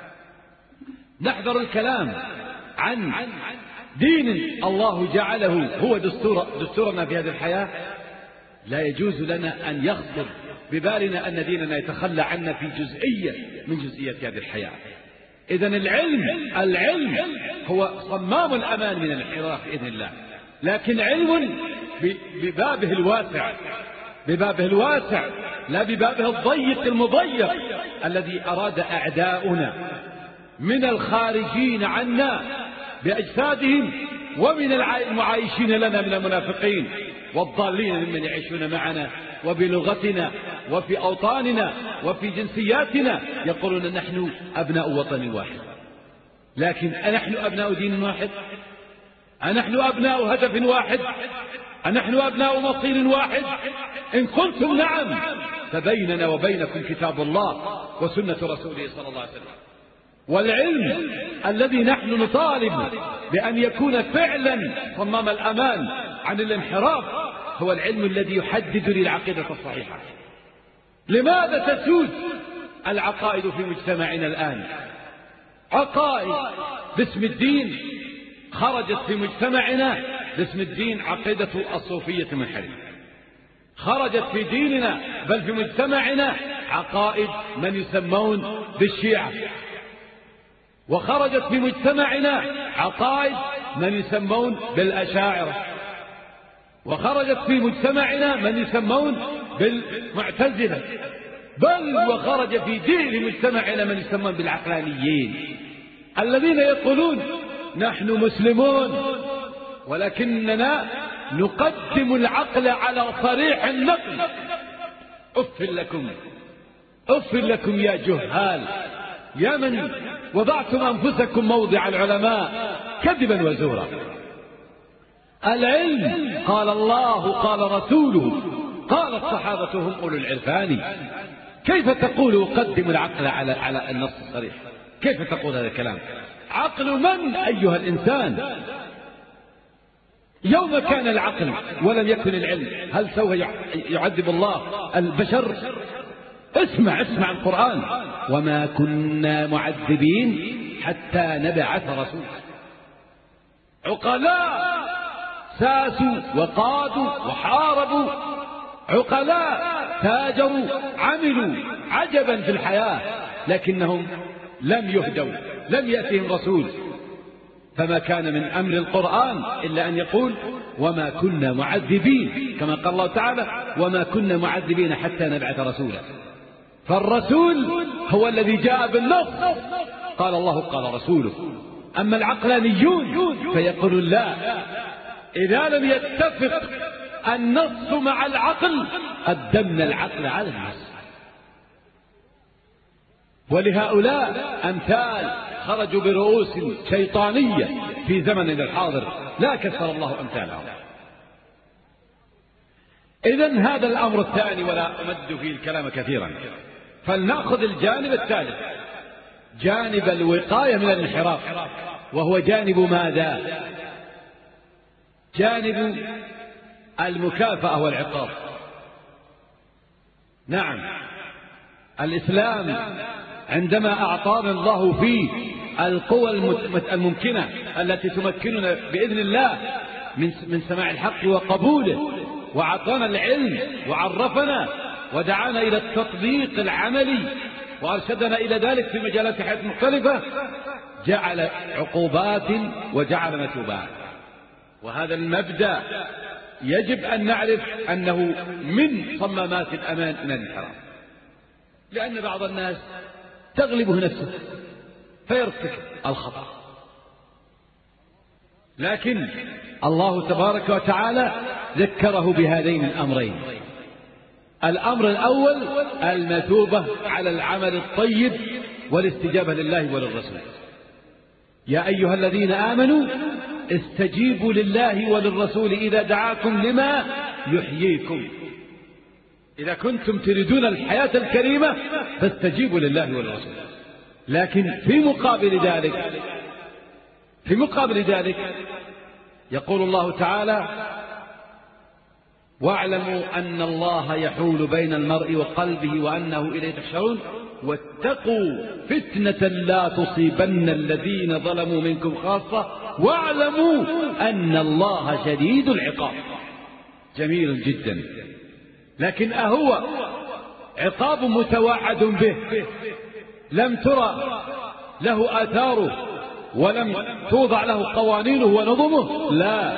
نحذر الكلام عن دين الله جعله هو دستور دستورنا في هذه الحياة. لا يجوز لنا أن يخطر ببالنا أن ديننا يتخلى عنا في جزئية من جزئيات هذه الحياة. إذن العلم العلم هو صمام الأمان من الانحراف بإذن الله، لكن علم ببابه الواسع ببابه الواسع لا ببابه الضيق المضيق الذي أراد أعداؤنا من الخارجين عنا بأجسادهم ومن المعايشين لنا من المنافقين والضالين ممن يعيشون معنا وبلغتنا وفي أوطاننا وفي جنسياتنا يقولون نحن أبناء وطن واحد. لكن أنحن أبناء دين واحد؟ أنحن أبناء هدف واحد؟ أنحن أبناء مصير واحد؟ إن قلتم نعم فبيننا وبينكم كتاب الله وسنة رسوله صلى الله عليه وسلم. والعلم الذي نحن نطالب بأن يكون فعلا صمام الأمان عن الانحراف هو العلم الذي يحدد للعقيدة الصحيحة. لماذا تسود العقائد في مجتمعنا الآن؟ عقائد باسم الدين خرجت في مجتمعنا باسم الدين عقيدة الصوفية منحرفة. خرجت في ديننا بل في مجتمعنا عقائد من يسمون بالشيعة. وخرجت في مجتمعنا عقائد من يسمون بالأشاعرة. وخرجت في مجتمعنا من يسمون بالمعتزلة. بل وخرج في دين مجتمعنا من يسمون بالعقلانيين الذين يقولون نحن مسلمون ولكننا نقدم العقل على صريح النقل. أف لكم أف لكم يا جهال، يا من وضعتم أنفسكم موضع العلماء كذبا وزورا. العلم قال الله قال رسوله قال الصحابة هم أولو العرفان. كيف تقول قدم العقل على على النص الصريح؟ كيف تقول هذا الكلام؟ عقل من أيها الإنسان؟ يوم كان العقل ولم يكن العلم هل سوف يعذب الله البشر؟ اسمع اسمع القرآن وما كنا معذبين حتى نبعث رسولا. عقلاء ساسوا وقادوا وحاربوا، عقلاء تاجروا عملوا عجبا في الحياة، لكنهم لم يهدوا، لم يأتهم رسول. فما كان من أمر القرآن إلا أن يقول وما كنا معذبين، كما قال الله تعالى وما كنا معذبين حتى نبعث رسولا. فالرسول هو الذي جاء بالنص قال الله قال رسوله. أما العقلانيون فيقولون لا، إذا لم يتفق النص مع العقل قدمنا العقل على النص. ولهؤلاء أمثال خرجوا برؤوس شيطانية في زمننا الحاضر لا كسر الله أمثالهم. إذن هذا الأمر الثاني، ولا أمد فيه الكلام كثيرا، فلنأخذ الجانب الثالث، جانب الوقاية من الانحراف، وهو جانب ماذا؟ جانب المكافأة والعقاب. نعم، الإسلام عندما أعطانا الله فيه القوى الممكنة التي تمكننا بإذن الله من سماع الحق وقبوله، وعطانا العلم وعرفنا ودعانا إلى التطبيق العملي وأرشدنا إلى ذلك في مجالات حياة مختلفة، جعل عقوبات وجعل مثوبات. وهذا المبدأ يجب أن نعرف أنه من صمامات الأمان من الانحراف، لأن بعض الناس تغلبه نفسه فيرتكب الخطأ. لكن الله تبارك وتعالى ذكره بهذين الأمرين. الأمر الأول المثوبة على العمل الطيب والاستجابة لله وللرسول. يا أيها الذين آمنوا استجيبوا لله وللرسول إذا دعاكم لما يحييكم. إذا كنتم تريدون الحياة الكريمة فاستجيبوا لله والرسول. لكن في مقابل ذلك في مقابل ذلك يقول الله تعالى: واعلموا أن الله يحول بين المرء وقلبه وأنه إليه تحشرون واتقوا فتنة لا تصيبن الذين ظلموا منكم خاصة واعلموا أن الله شديد العقاب. جميل جدا. لكن أهو عقاب متوعد به لم ترى له آثاره ولم توضع له قوانينه ونظمه؟ لا،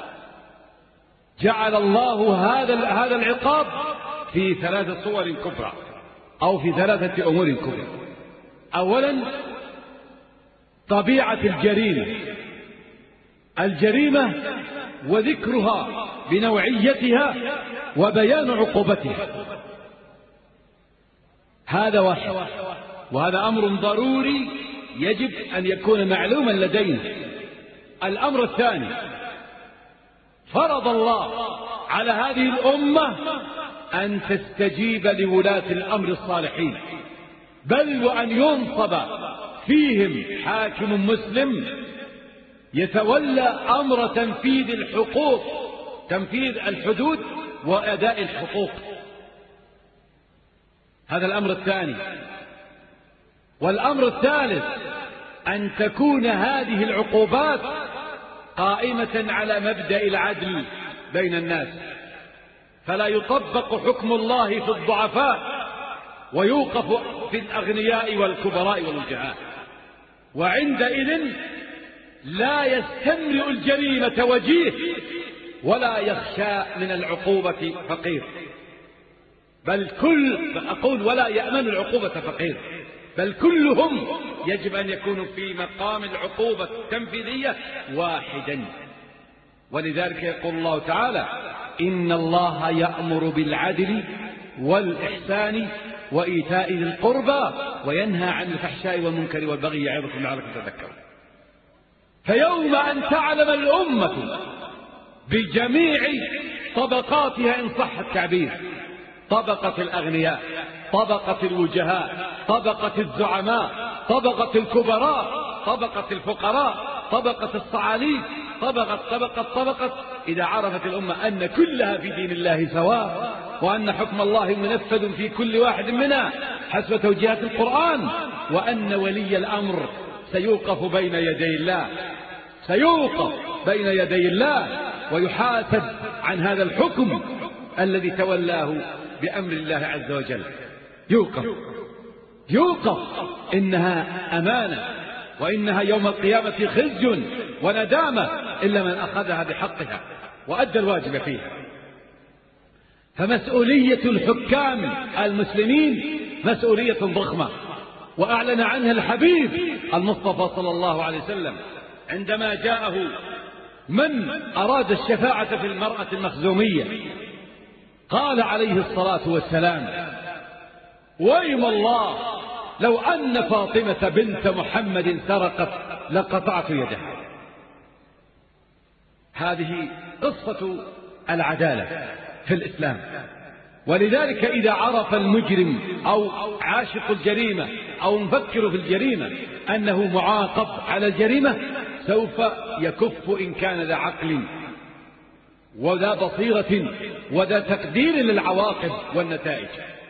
جعل الله هذا هذا العقاب في ثلاث صور كبرى أو في ثلاثة أمور كبرى. أولا طبيعة الجريمة الجريمة وذكرها بنوعيتها وبيان عقوبتها، هذا واحد، وهذا أمر ضروري يجب أن يكون معلوما لدينا. الأمر الثاني فرض الله على هذه الأمة أن تستجيب لولاة الأمر الصالحين، بل وأن ينصب فيهم حاكم مسلم يتولى أمر تنفيذ الحقوق، تنفيذ الحدود وأداء الحقوق. هذا الأمر الثاني. والأمر الثالث أن تكون هذه العقوبات قائمة على مبدأ العدل بين الناس، فلا يطبق حكم الله في الضعفاء ويوقف في الأغنياء والكبراء والوجهاء. وعندئذ لا يستمرئ الجريمة وجيه ولا يخشى من العقوبة فقير، بل كل أقول ولا يأمن العقوبة فقير، بل كلهم يجب أن يكونوا في مقام العقوبة التنفيذية واحدا. ولذلك يقول الله تعالى: إن الله يأمر بالعدل والإحسان وإيتاء ذي القربى وينهى عن الفحشاء والمنكر والبغي يعظكم لعلكم تذكرون. فيوم أن تعلم الأمة بجميع طبقاتها إن صح التعبير، طبقة الأغنياء، طبقة الوجهاء، طبقة الزعماء، طبقة الكبراء، طبقة الفقراء، طبقة الصعاليك، طبقة طبقة طبقة إذا عرفت الأمة أن كلها في دين الله سواء، وأن حكم الله منفذ في كل واحد منها حسب توجيهات القرآن، وأن ولي الأمر سيوقف بين يدي الله سيوقف بين يدي الله ويحاسب عن هذا الحكم الذي تولاه بأمر الله عز وجل. يوقف يوقف إنها أمانة، وإنها يوم القيامة خزي وندامة إلا من أخذها بحقها وأدى الواجب فيها. فمسؤولية الحكام المسلمين مسؤولية ضخمة، وأعلن عنها الحبيب المصطفى صلى الله عليه وسلم عندما جاءه من أراد الشفاعة في المرأة المخزومية قال عليه الصلاة والسلام: ويم الله لو أن فاطمة بنت محمد سرقت لقطعت يدها. هذه قصة العدالة في الإسلام. ولذلك إذا عرف المجرم أو عاشق الجريمة أو مفكر في الجريمة أنه معاقب على الجريمة سوف يكف إن كان ذا عقل وذا بصيرة وذا تقدير للعواقب والنتائج،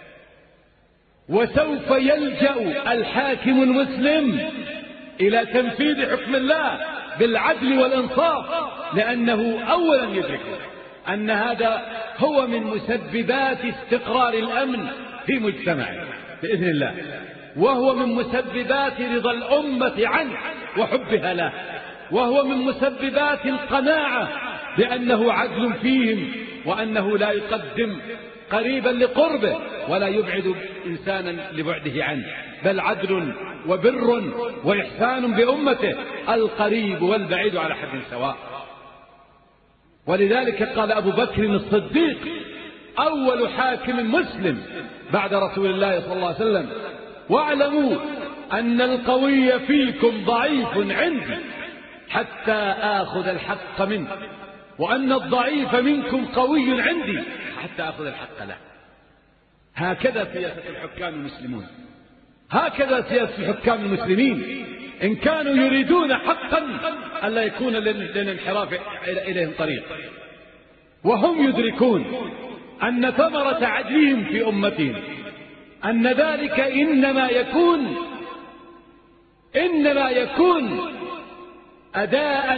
وسوف يلجأ الحاكم المسلم إلى تنفيذ حكم الله بالعدل والإنصاف، لأنه أولا يدرك أن هذا هو من مسببات استقرار الأمن في مجتمعه بإذن الله، وهو من مسببات رضا الأمة عنه وحبها له، وهو من مسببات القناعة بأنه عدل فيهم، وأنه لا يقدم قريبا لقربه ولا يبعد إنسانا لبعده عنه، بل عدل وبر وإحسان بأمته، القريب والبعيد على حد سواء. ولذلك قال أبو بكر الصديق أول حاكم مسلم بعد رسول الله صلى الله عليه وسلم: واعلموا أن القوي فيكم ضعيف عندي حتى آخذ الحق منه، وأن الضعيف منكم قوي عندي حتى آخذ الحق له. هكذا سياسة الحكام المسلمون، هكذا سياسة الحكام المسلمين إن كانوا يريدون حقا ألا يكون للانحراف إليهم طريق، وهم يدركون أن ثمرة عدلهم في أمتهم أن ذلك إنما يكون إنما يكون أداء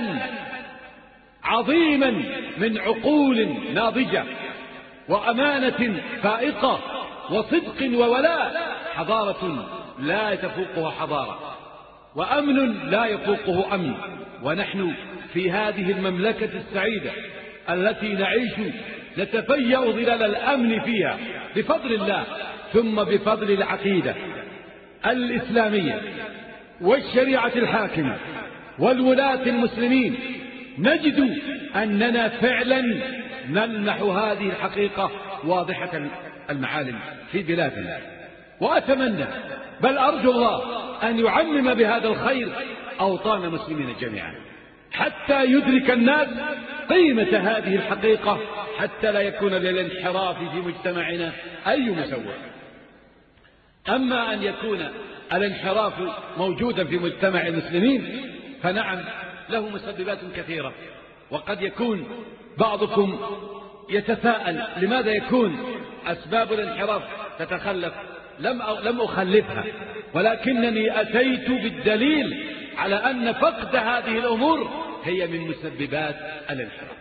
عظيما من عقول ناضجة وأمانة فائقة وصدق وولاء، حضارة لا تفوقها حضارة، وأمن لا يفوقه أمن. ونحن في هذه المملكة السعيدة التي نعيش نتفيأ ظلال الأمن فيها بفضل الله، ثم بفضل العقيدة الإسلامية والشريعة الحاكمة والولاة المسلمين، نجد أننا فعلا نلمح هذه الحقيقة واضحة المعالم في بلادنا. وأتمنى بل أرجو الله أن يعمم بهذا الخير أوطان المسلمين جميعا، حتى يدرك الناس قيمة هذه الحقيقة، حتى لا يكون للانحراف في مجتمعنا أي مسوغ. أما أن يكون الانحراف موجودا في مجتمع المسلمين فنعم له مسببات كثيرة، وقد يكون بعضكم يتساءل لماذا يكون أسباب الانحراف تتخلف. لم لم أخلفها، ولكنني أتيت بالدليل على أن فقد هذه الأمور هي من مسببات الانحراف.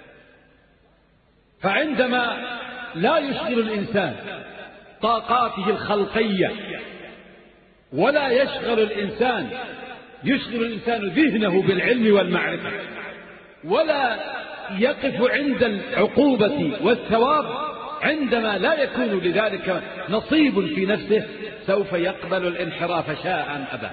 فعندما لا يشغل الإنسان طاقاته الخلقية ولا يشغل الإنسان يشغل الإنسان ذهنه بالعلم والمعرفة، ولا يقف عند العقوبة والثواب، عندما لا يكون لذلك نصيب في نفسه سوف يقبل الانحراف شاء أم أبى.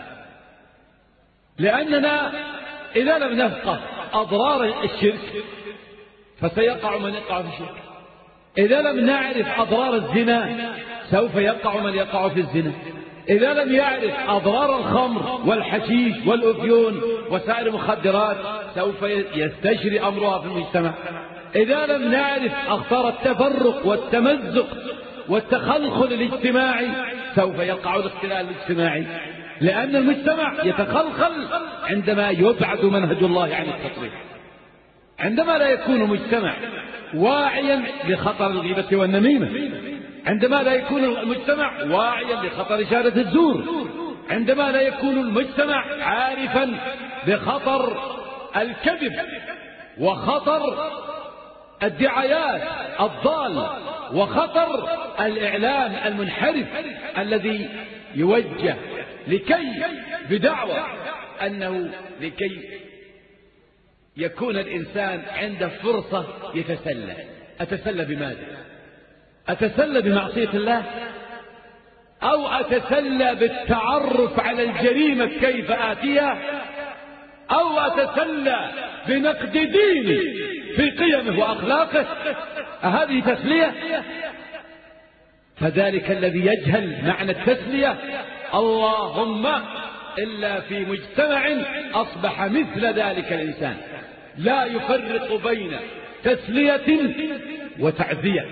لأننا إذا لم نفقه أضرار الشرك فسيقع من يقع في الشرك، إذا لم نعرف أضرار الزنا سوف يقع من يقع في الزنا، إذا لم يعرف أضرار الخمر والحشيش والأفيون وسائر المخدرات سوف يستجري أمرها في المجتمع، إذا لم نعرف أخطار التفرق والتمزق والتخلخل الاجتماعي سوف يقع الاختلال الاجتماعي، لأن المجتمع يتخلخل عندما يبعد منهج الله عن التطبيق، عندما لا يكون مجتمع واعيا لخطر الغيبة والنميمة، عندما لا يكون المجتمع واعيا لخطر شهادة الزور، عندما لا يكون المجتمع عارفا بخطر الكذب وخطر الدعايات الضالة وخطر الإعلام المنحرف الذي يوجه لكي بدعوى أنه لكي يكون الإنسان عنده فرصة يتسلى. أتسلى بماذا؟ أتسلى بمعصية الله، أو أتسلى بالتعرف على الجريمة كيف آتيها، أو أتسلى بنقد ديني في قيمه وأخلاقه، أهذه تسلية؟ فذلك الذي يجهل معنى التسلية اللهم إلا في مجتمع أصبح مثل ذلك الإنسان لا يفرق بين تسلية وتعزية.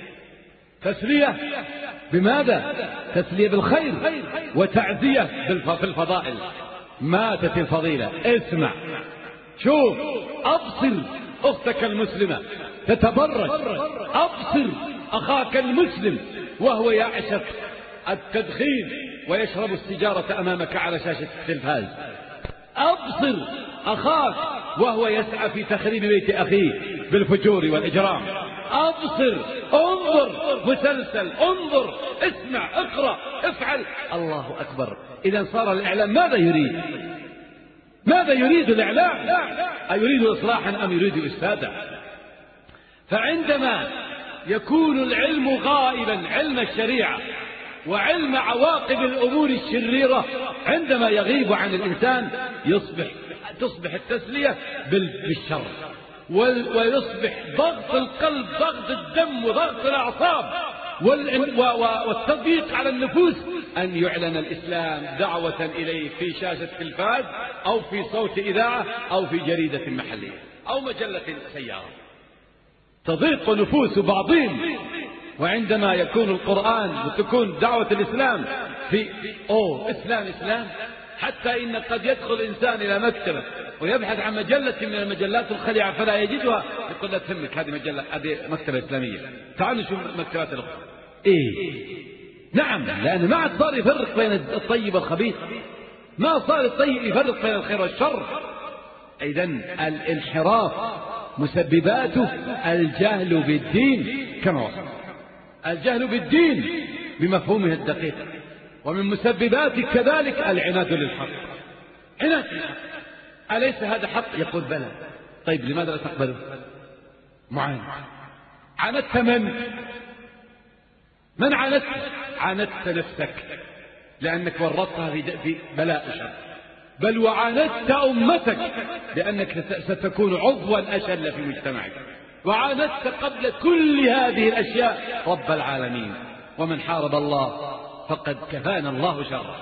تسلية بماذا؟ تسلية بالخير، وتعزية في الفضائل. ماتت الفضيلة. اسمع، شوف، أبصر أختك المسلمة تتبرج، أبصر أخاك المسلم وهو يعشق التدخين ويشرب السيجارة أمامك على شاشة التلفاز، أبصر أخاك وهو يسعى في تخريب بيت أخيه بالفجور والإجرام، أبصر، انظر مسلسل، انظر، اسمع، اقرأ، افعل. الله أكبر. إذا صار الإعلام ماذا يريد؟ ماذا يريد الإعلام؟ أيريد إصلاحا أم يريد إفسادا؟ فعندما يكون العلم غائبا، علم الشريعة وعلم عواقب الأمور الشريرة، عندما يغيب عن الإنسان يصبح تصبح التسلية بالشر، ويصبح ضغط القلب، ضغط الدم، وضغط الأعصاب والتضييق على النفوس أن يعلن الإسلام دعوة إليه في شاشة تلفاز أو في صوت إذاعة أو في جريدة محلية أو مجلة سيارة. تضيق نفوس بعضهم. وعندما يكون القرآن وتكون دعوة الإسلام في أوه إسلام إسلام، حتى إن قد يدخل إنسان إلى مكتبة ويبحث عن مجلة من المجلات الخليعة فلا يجدها، يقول لا تهمك، هذه مجلة، هذه مكتبة إسلامية، تعالوا نشوف المكتبات الأخرى. إيه نعم، لأن ما عاد صار يفرق بين الطيب والخبيث، ما صار الطيب يفرق بين الخير والشر. إذن الانحراف مسبباته الجهل بالدين كما وصف، الجهل بالدين بمفهومه الدقيق، ومن مسبباته كذلك العناد للحق. عناد للحق، أليس هذا حق؟ يقول بلى. طيب لماذا لا تقبله؟ معاند. عاندت من؟ من عاندت؟ عاندت نفسك لأنك ورطتها في بلاء وشر، بل وعاندت أمتك لأنك ستكون عضوا أشل في مجتمعك، وعاندت قبل كل هذه الأشياء رب العالمين. ومن حارب الله فقد كفانا الله شره.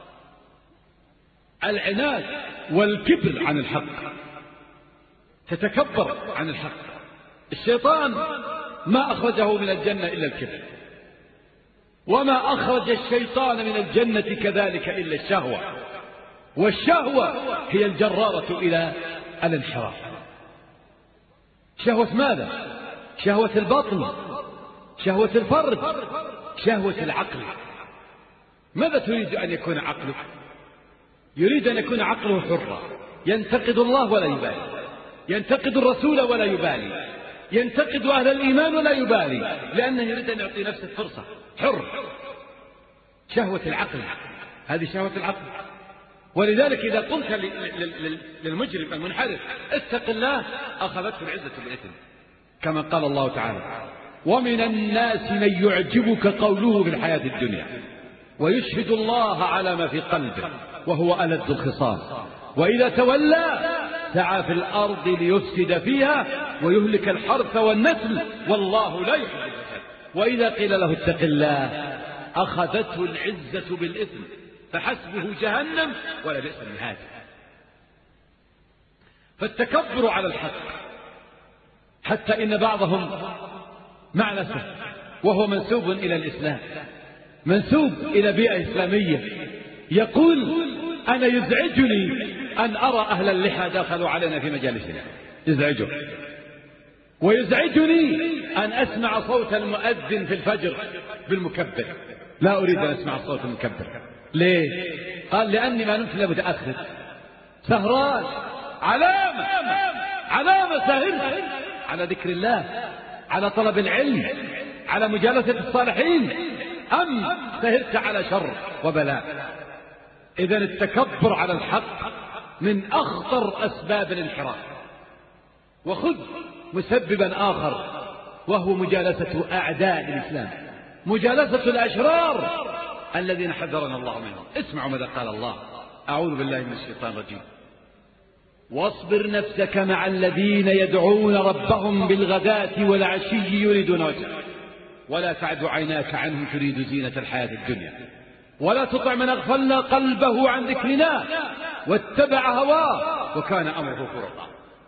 العناد والكبر عن الحق، تتكبر عن الحق. الشيطان ما أخرجه من الجنة إلا الكبر، وما أخرج الشيطان من الجنة كذلك إلا الشهوة، والشهوة هي الجرارة إلى الانحراف. شهوة ماذا؟ شهوة البطن، شهوة الفرد، شهوة العقل. ماذا تريد أن يكون عقلك؟ يريد أن يكون عقله حرا، ينتقد الله ولا يبالي، ينتقد الرسول ولا يبالي، ينتقد أهل الإيمان ولا يبالي، لأنه يريد أن يعطي نفسه فرصة، حر. شهوة العقل، هذه شهوة العقل. ولذلك إذا قلت للمجرم المنحرف اتق الله أخذته العزة بالإثم، كما قال الله تعالى: ومن الناس من يعجبك قوله في الحياة الدنيا ويشهد الله على ما في قلبه وهو ألد الخصام وإذا تولى سعى في الأرض ليفسد فيها ويهلك الحرث والنسل والله لا يحب الفساد. وإذا قيل له اتق الله أخذته العزة بالإثم فحسبه جهنم ولبئس المهاد. فالتكبر على الحق، حتى إن بعضهم مع نفسه وهو منسوب إلى الإسلام، منسوب إلى بيئة إسلامية، يقول: أنا يزعجني أن أرى أهل اللحى دخلوا علينا في مجالسنا، يزعجه. ويزعجني أن أسمع صوت المؤذن في الفجر بالمكبر، لا أريد أن أسمع صوت المكبر. ليه؟ قال: لأني ما نمت إلا متأخر، سهران، علامة علامة سهرت على ذكر الله، على طلب العلم، على مجالسة الصالحين، أم سهرت على شر وبلاء. إذن التكبر على الحق من أخطر أسباب الانحراف. وخذ مسببا آخر وهو مجالسة أعداء الإسلام، مجالسة الأشرار الذين حذرنا الله منهم. اسمعوا ماذا قال الله: أعوذ بالله من الشيطان الرجيم: واصبر نفسك مع الذين يدعون ربهم بالغداة والعشي يريدون وجهه ولا تعد عيناك عنهم تريد زينة الحياة الدنيا ولا تطع من أغفلنا قلبه عن ذكرنا واتبع هواه وكان أمره فرطا.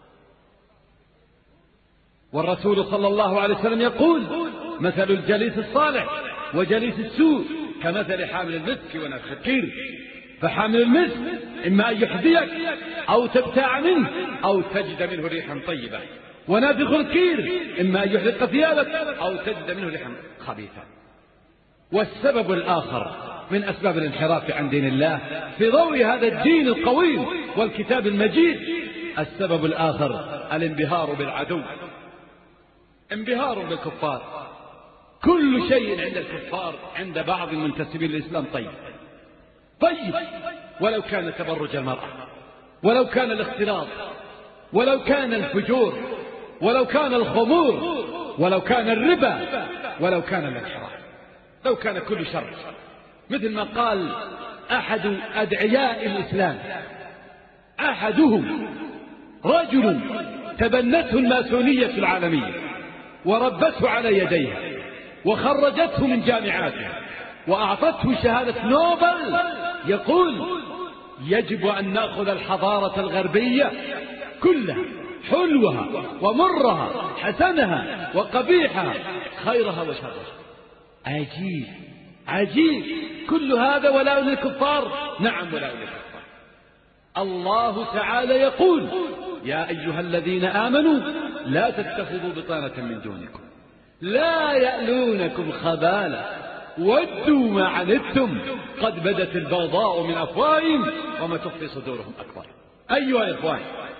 والرسول صلى الله عليه وسلم يقول مثل الجليس الصالح وجليس السوء كمثل حامل المسك ونفخ الكير. فحامل المسك إما أن يحذيك أو تبتاع منه أو تجد منه ريحا طيبة، ونافخ الكير إما أن يحرق ثيابك أو تجد منه ريحا خبيثة. والسبب الآخر من أسباب الانحراف عن دين الله في ضوء هذا الدين القويم والكتاب المجيد، السبب الآخر الانبهار بالعدو، انبهار بالكفار. كل شيء عند الكفار عند بعض المنتسبين للإسلام طيب طيب، ولو كان تبرج المرأة، ولو كان الاختلاط، ولو كان الفجور، ولو كان الخمور، ولو كان الربا، ولو كان الانحراف، لو كان كل شر. مثل ما قال أحد أدعياء الإسلام، أحدهم رجل تبنته الماسونية العالمية وربته على يديها وخرجته من جامعاتها وأعطته شهادة نوبل، يقول يجب أن نأخذ الحضارة الغربية كلها، حلوها ومرها، حسنها وقبيحها، خيرها وشرها. عجيب عجيب، كل هذا ولا للكفار؟ نعم ولا للكفار. الله تعالى يقول يا أيها الذين آمنوا لا تتخذوا بطانة من دونكم لا يألونكم خبالا ودوا ما عنتم قد بدت البغضاء من أفواههم وما تخفي صدورهم أكبر. أيها الإخوان،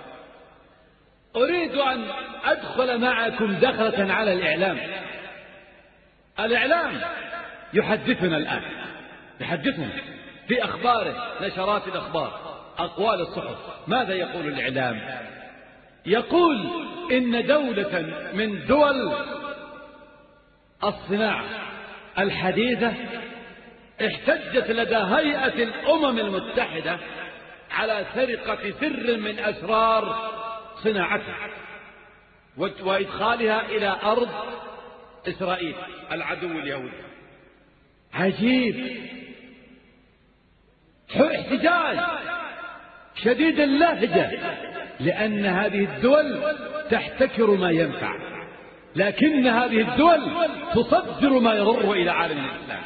أريد أن أدخل معكم دخلة على الإعلام. الإعلام يحدثنا الآن، يحدثنا في أخباره، نشرات الأخبار، أقوال الصحف. ماذا يقول الإعلام؟ يقول إن دولة من دول الصناعة الحديثة احتجت لدى هيئة الأمم المتحدة على سرقة سر من أسرار صناعتها وإدخالها إلى أرض إسرائيل العدو اليهودي. عجيب، احتجاج شديد اللهجة، لأن هذه الدول تحتكر ما ينفع، لكن هذه الدول تصدر ما يضر إلى عالم الإسلام.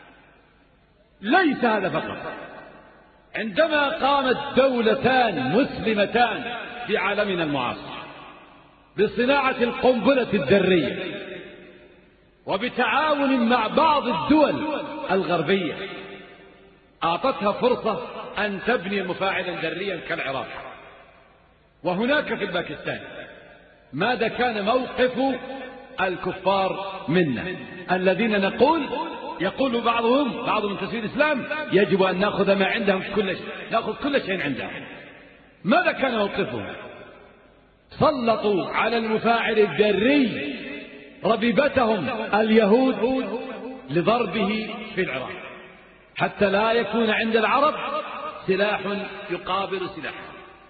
ليس هذا فقط، عندما قامت دولتان مسلمتان في عالمنا المعاصر بصناعة القنبلة الذرية وبتعاون مع بعض الدول الغربية أعطتها فرصة أن تبني مفاعلا ذريا كالعراق وهناك في الباكستان، ماذا كان موقف الكفار منا الذين نقول يقول بعضهم بعض منتسبين الإسلام يجب أن نأخذ ما عندهم كل شيء، نأخذ كل شيء عندهم. ماذا كان موقفهم؟ سلطوا على المفاعل الذري ربيبتهم اليهود لضربه في العراق حتى لا يكون عند العرب سلاح يقابل سلاحه.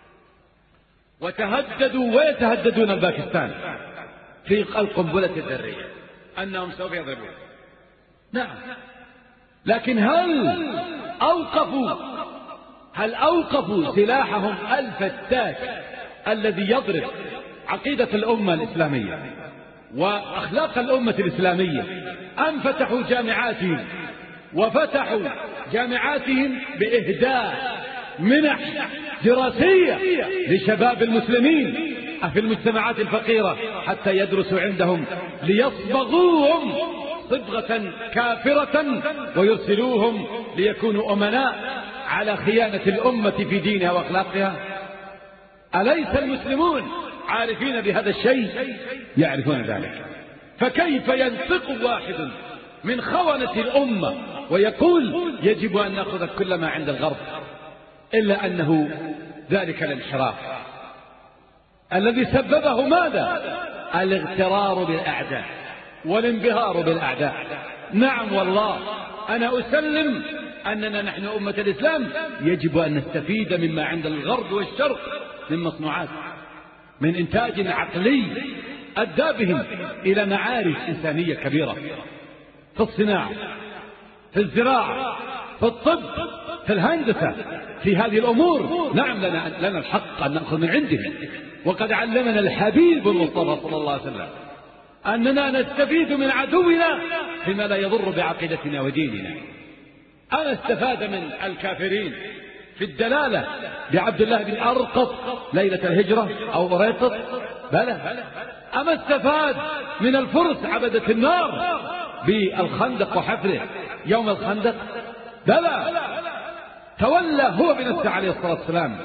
وتهددوا ويتهددون الباكستان في القنبلة الذرية أنهم سوف يضربون. نعم، لكن هل أوقفوا هل أوقفوا سلاحهم الفتاك الذي يضرب عقيدة الأمة الإسلامية وأخلاق الأمة الإسلامية، أم فتحوا جامعاتهم وفتحوا جامعاتهم بإهداء منح دراسية لشباب المسلمين في المجتمعات الفقيرة حتى يدرسوا عندهم ليصبغوهم صبغة كافرة ويرسلوهم ليكونوا أمناء على خيانة الأمة في دينها وأخلاقها؟ أليس المسلمون عارفين بهذا الشيء؟ يعرفون ذلك. فكيف ينطق واحد من خونة الأمة ويقول يجب أن نأخذ كل ما عند الغرب، إلا أنه ذلك الانحراف الذي سببه ماذا؟ الاغترار بالأعداء والانبهار بالأعداء. نعم والله، أنا أسلم أننا نحن أمة الإسلام يجب أن نستفيد مما عند الغرب والشرق من مصنوعات، من إنتاج عقلي أدى بهم إلى معارك إنسانية كبيرة في الصناعة، في الزراعة، في الطب، في الهندسة، في هذه الأمور. نعم لنا, لنا الحق أن نأخذ من عندهم. وقد علمنا الحبيب المصطفى صلى الله عليه وسلم أننا نستفيد من عدونا فيما لا يضر بعقيدتنا وديننا. أنا استفاد من الكافرين في الدلالة بعبد الله بن أرقط ليلة الهجرة أو أريقط؟ بلى. أما استفاد من الفرس عبدة النار بالخندق وحفره يوم الخندق؟ بلى. تولى هو بنفسه عليه الصلاة والسلام،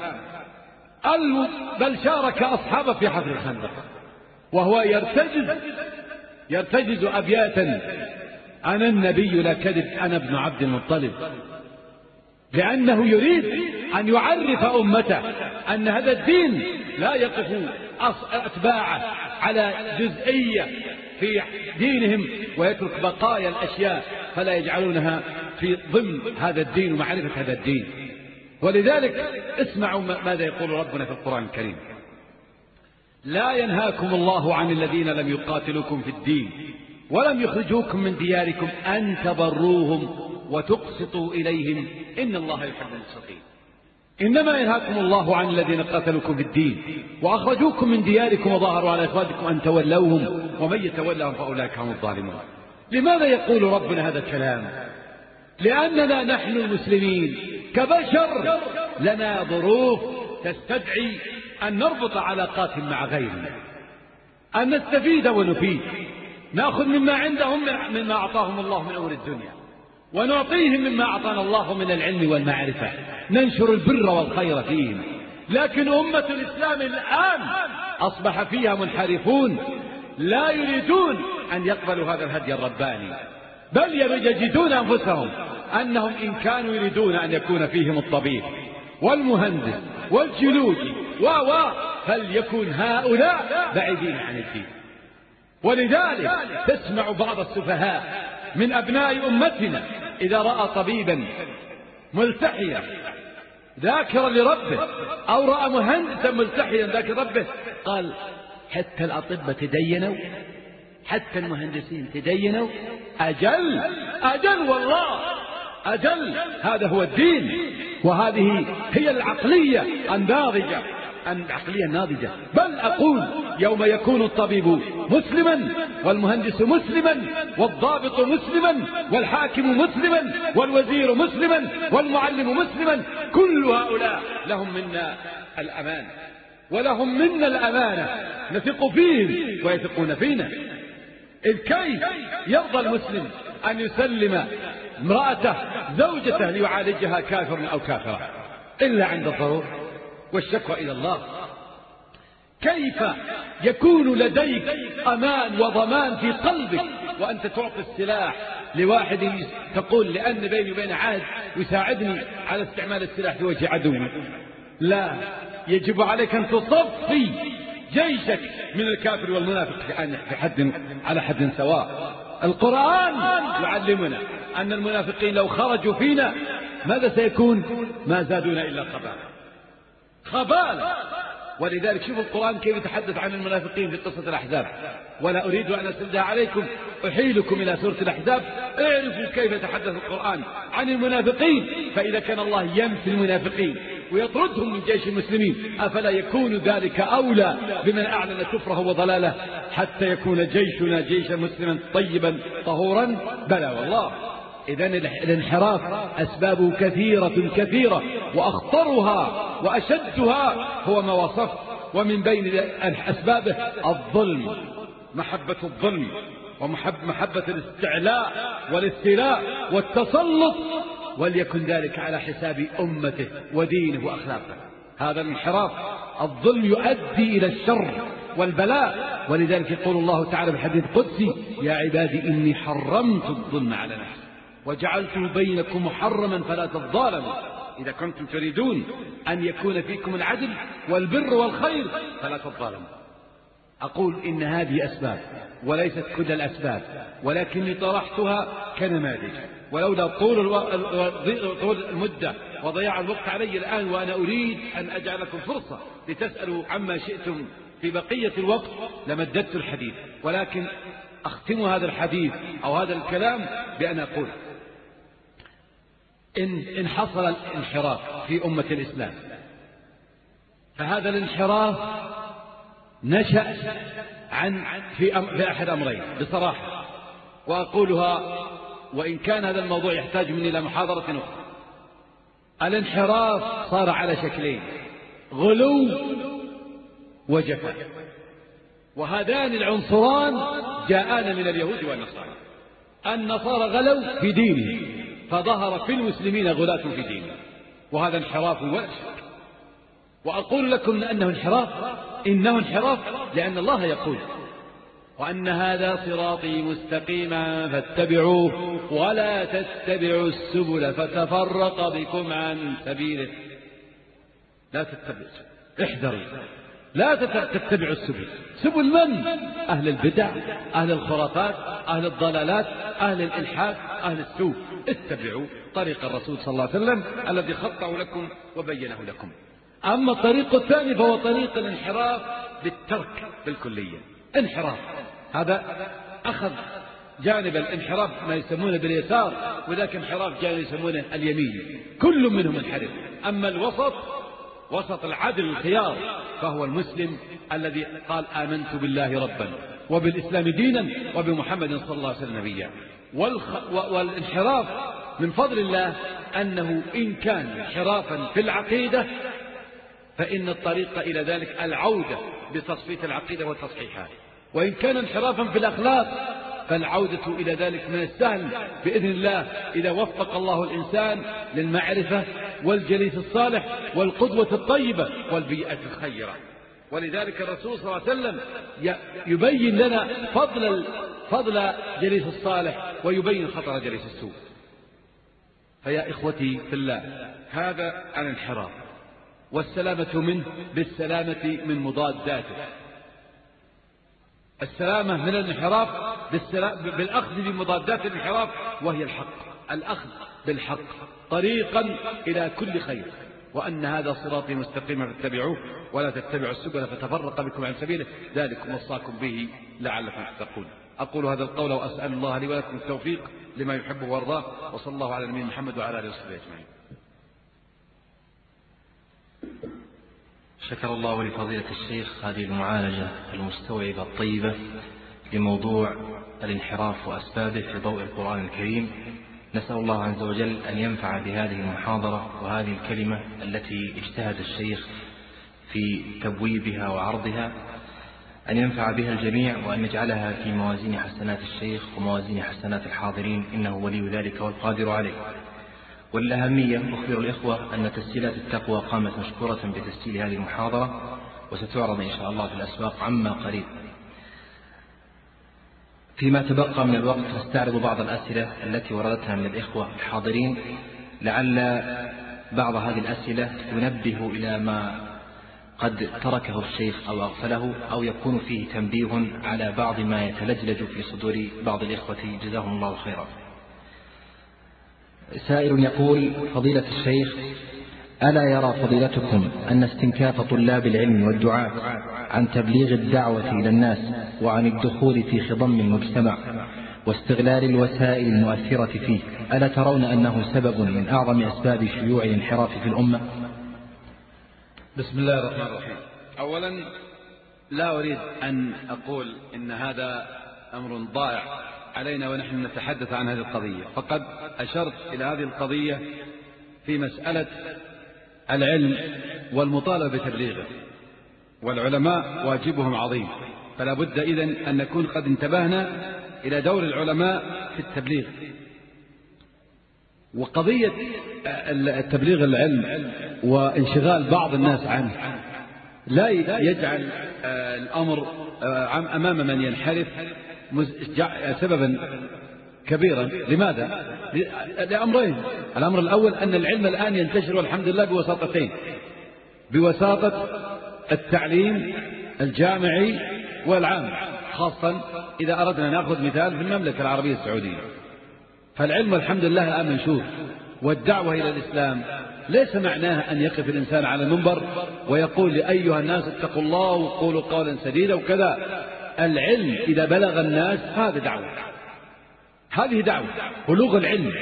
بل شارك أصحابه في حفر الخندق، وهو يرتجز يرتجز أبياتا: أنا النبي لا كذب، أنا ابن عبد المطلب، لأنه يريد أن يعرف أمته أن هذا الدين لا يقف أتباعه على جزئية في دينهم ويترك بقايا الأشياء فلا يجعلونها في ضمن هذا الدين ومعرفة هذا الدين. ولذلك اسمعوا ماذا يقول ربنا في القرآن الكريم: لا ينهاكم الله عن الذين لم يقاتلوكم في الدين ولم يخرجوكم من دياركم أن تبروهم وتقسطوا إليهم إن الله يحب المقسطين. إنما ينهاكم الله عن الذين قاتلوكم في الدين وأخرجوكم من دياركم وظاهروا على إخراجكم أن تولوهم ومن يتولهم فأولئك هم الظالمون. لماذا يقول ربنا هذا الكلام؟ لأننا نحن المسلمين كبشر لنا ظروف تستدعي أن نربط علاقات مع غيرنا، أن نستفيد ونفيد، نأخذ مما عندهم مما أعطاهم الله من أمور الدنيا ونعطيهم مما أعطانا الله من العلم والمعرفة، ننشر البر والخير فيهم. لكن أمة الإسلام الآن أصبح فيها منحرفون لا يريدون أن يقبلوا هذا الهدي الرباني، بل يجدون أنفسهم أنهم إن كانوا يريدون أن يكون فيهم الطبيب والمهندس والجيولوجي و فليكن هؤلاء بعيدين عن الدين. ولذلك تسمع بعض السفهاء من أبناء أمتنا إذا رأى طبيبا ملتحيا ذاكرا لربه أو رأى مهندسا ملتحيا ذاكر ربه قال: حتى الأطباء تدينوا، حتى المهندسين تدينوا. أجل أجل والله أجل، هذا هو الدين، وهذه هي العقلية الناضجة، العقلية الناضجة. بل أقول: يوم يكون الطبيب مسلما والمهندس مسلما والضابط مسلما والحاكم مسلما والوزير مسلما والمعلم مسلما، كل هؤلاء لهم منا الأمان ولهم منا الأمانة، نثق فيهم ويثقون فينا. إذ كيف يرضى المسلم أن يسلم امرأته زوجته ليعالجها كافر أو كافرة إلا عند الضرورة والشكوى إلى الله؟ كيف يكون لديك أمان وضمان في قلبك وأنت تعطي السلاح لواحد تقول لأن بيني وبين عهد يساعدني على استعمال السلاح في وجه عدوي؟ لا، يجب عليك أن تصفي جيشك من الكافر والمنافق في حد على حد سواء. القرآن يعلمنا أن المنافقين لو خرجوا فينا ماذا سيكون؟ ما زادونا إلا خبالا خبالا. ولذلك شوفوا القرآن كيف يتحدث عن المنافقين في قصة الأحزاب. ولا أريد أن أسردها عليكم، أحيلكم إلى سورة الأحزاب، اعرفوا كيف يتحدث القرآن عن المنافقين. فإذا كان الله ينفي المنافقين ويطردهم من جيش المسلمين، أفلا يكون ذلك أولى بمن أعلن كفره وضلاله حتى يكون جيشنا جيشا مسلما طيبا طهورا؟ بلى والله. إذن الانحراف أسبابه كثيرة كثيرة، وأخطرها وأشدها هو ما وصف. ومن بين أسبابه الظلم، محبة الظلم ومحبة الاستعلاء والاستيلاء والتسلط، وليكن ذلك على حساب أمته ودينه وأخلاقه. هذا الانحراف الظلم يؤدي إلى الشر والبلاء. ولذلك يقول الله تعالى في الحديث القدسي: يا عبادي إني حرمت الظلم على نفسي وجعلته بينكم محرما فلا تظالموا. إذا كنتم تريدون أن يكون فيكم العدل والبر والخير فلا تظالموا. أقول إن هذه أسباب وليست كل الأسباب، ولكني طرحتها كنماذج، ولولا طول, الو... طول المدة وضياع الوقت علي الآن وأنا أريد أن أجعلكم فرصة لتسألوا عما شئتم في بقية الوقت لمددت الحديث، ولكن أختم هذا الحديث أو هذا الكلام بأن أقول إن, إن حصل الانحراف في أمة الإسلام فهذا الانحراف نشأ عن في, أم في أحد أمرين بصراحة، وأقولها وإن كان هذا الموضوع يحتاج مني إلى محاضرة أخرى. الانحراف صار على شكلين: غلو وجفاء، وهذان العنصران جاءان من اليهود والنصارى. النصارى غلوا في دينهم فظهر في المسلمين غلاة في دينهم، وهذا انحراف ولا شك. وأقول لكم أنه انحراف، إنه انحراف لأن الله يقول: وأن هذا صراطي مستقيما فاتبعوه ولا تتبعوا السبل فتفرق بكم عن سبيله. لا تتبعوا، احذروا، لا تتبعوا السبل. سبل من؟ أهل البدع، أهل الخرافات، أهل الضلالات، أهل الإلحاد، أهل السوء. اتبعوا طريق الرسول صلى الله عليه وسلم الذي خطه لكم وبينه لكم. أما الطريق الثاني فهو طريق الانحراف بالترك بالكلية. انحراف هذا أخذ جانب الانحراف ما يسمونه باليسار، وذاك انحراف جانب يسمونه اليمين، كل منهم منحرف. أما الوسط، وسط العدل الخيار، فهو المسلم الذي قال: آمنت بالله ربا وبالإسلام دينا وبمحمد صلى الله عليه وسلم نبيا. والخ... والانحراف من فضل الله أنه إن كان انحرافا في العقيدة فإن الطريق إلى ذلك العودة بتصفية العقيدة وتصحيحها، وإن كان انحرافا في الأخلاق فالعودة إلى ذلك من السهل بإذن الله إذا وفق الله الإنسان للمعرفة والجليس الصالح والقدوة الطيبة والبيئة الخيرة. ولذلك الرسول صلى الله عليه وسلم يبين لنا فضل فضل جليس الصالح ويبين خطر جليس السوء. فيا إخوتي في الله، هذا الانحراف، والسلامة منه بالسلامة من مضاداته. السلامة من الانحراف بالأخذ بمضادات الانحراف، وهي الحق، الأخذ بالحق طريقا إلى كل خير. وأن هذا صراطي مستقيما فاتبعوه ولا تتبعوا السبل فتفرق بكم عن سبيله، ذلكم وصاكم به لعلكم تتقون. أقول هذا القول وأسأل الله لي ولكم التوفيق لما يحبه ويرضاه، وصلى الله على نبينا محمد وعلى آله وصحبه أجمعين. شكر الله لفضيلة الشيخ هذه المعالجة المستوعبة الطيبة لموضوع الانحراف وأسبابه في ضوء القرآن الكريم. نسأل الله عز وجل أن ينفع بهذه المحاضرة وهذه الكلمة التي اجتهد الشيخ في تبويبها وعرضها، أن ينفع بها الجميع، وأن يجعلها في موازين حسنات الشيخ وموازين حسنات الحاضرين، إنه ولي ذلك والقادر عليه. والأهمية أخبر الإخوة أن تسجيلات التقوى قامت مشكورة بتسجيل هذه المحاضرة، وستعرض إن شاء الله في الأسواق عما قريب. فيما تبقى من الوقت نستعرض بعض الأسئلة التي وردتها من الإخوة الحاضرين، لعل بعض هذه الأسئلة ينبه إلى ما قد تركه الشيخ أو أغفله، أو يكون فيه تنبيه على بعض ما يتلجلج في صدور بعض الإخوة جزاهم الله خيرا. سائل يقول: فضيلة الشيخ، ألا يرى فضيلتكم أن استنكاف طلاب العلم والدعاة عن تبليغ الدعوة إلى الناس وعن الدخول في خضم المجتمع واستغلال الوسائل المؤثرة فيه، ألا ترون أنه سبب من أعظم أسباب شيوع الانحراف في الأمة؟ بسم الله الرحمن الرحيم. أولا لا أريد أن أقول إن هذا أمر ضائع علينا ونحن نتحدث عن هذه القضية، فقد أشرت إلى هذه القضية في مسألة العلم والمطالبة بتبليغه، والعلماء واجبهم عظيم، فلا بد إذن أن نكون قد انتبهنا إلى دور العلماء في التبليغ. وقضية التبليغ العلم وانشغال بعض الناس عنه لا يجعل الأمر أمام من ينحرف سببا كبيرا. لماذا؟ لأمرين. الأمر الأول أن العلم الآن ينتشر والحمد لله بوساطتين: بوساطة التعليم الجامعي والعام، خاصة إذا أردنا نأخذ مثال في المملكة العربية السعودية. فالعلم الحمد لله الآن منشور، والدعوة إلى الإسلام ليس معناها أن يقف الإنسان على المنبر ويقول لأيها الناس اتقوا الله وقولوا قولا سديدا وكذا. العلم إذا بلغ الناس هذا دعوة، هذه دعوة، بلوغ العلم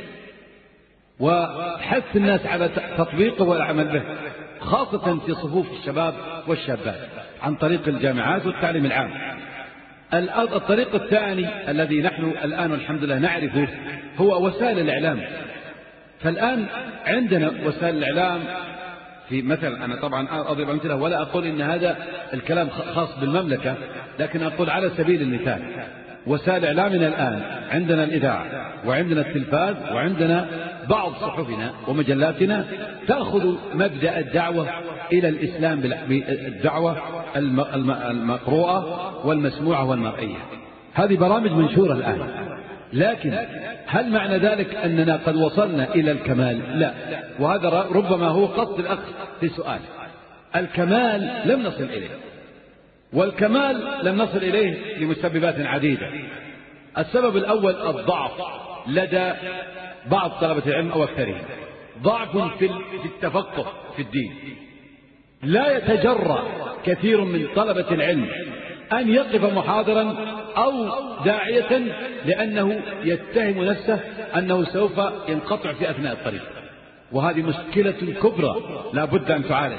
وحث الناس على تطبيقه والعمل به، خاصة في صفوف الشباب والشابات عن طريق الجامعات والتعليم العام. الطريق الثاني الذي نحن الآن والحمد لله نعرفه هو وسائل الإعلام. فالآن عندنا وسائل الإعلام في مثل، أنا طبعا أضرب أمثلة ولا أقول إن هذا الكلام خاص بالمملكة، لكن أقول على سبيل المثال وسائل إعلامنا الآن عندنا الإذاعة وعندنا التلفاز وعندنا بعض صحفنا ومجلاتنا تأخذ مبدأ الدعوة إلى الإسلام بالدعوة المقروءة والمسموعة والمرئية. هذه برامج منشورة الآن، لكن هل معنى ذلك أننا قد وصلنا إلى الكمال؟ لا، وهذا ربما هو قصد الأخ في سؤال. الكمال لم نصل إليه، والكمال لم نصل إليه لمسببات عديدة. السبب الأول الضعف لدى بعض طلبة العلم أو أكثرهم، ضعف في التفقه في الدين. لا يتجرأ كثير من طلبة العلم أن يقف محاضرا أو داعية لأنه يتهم نفسه أنه سوف ينقطع في أثناء الطريق، وهذه مشكلة كبرى لا بد أن تعالج.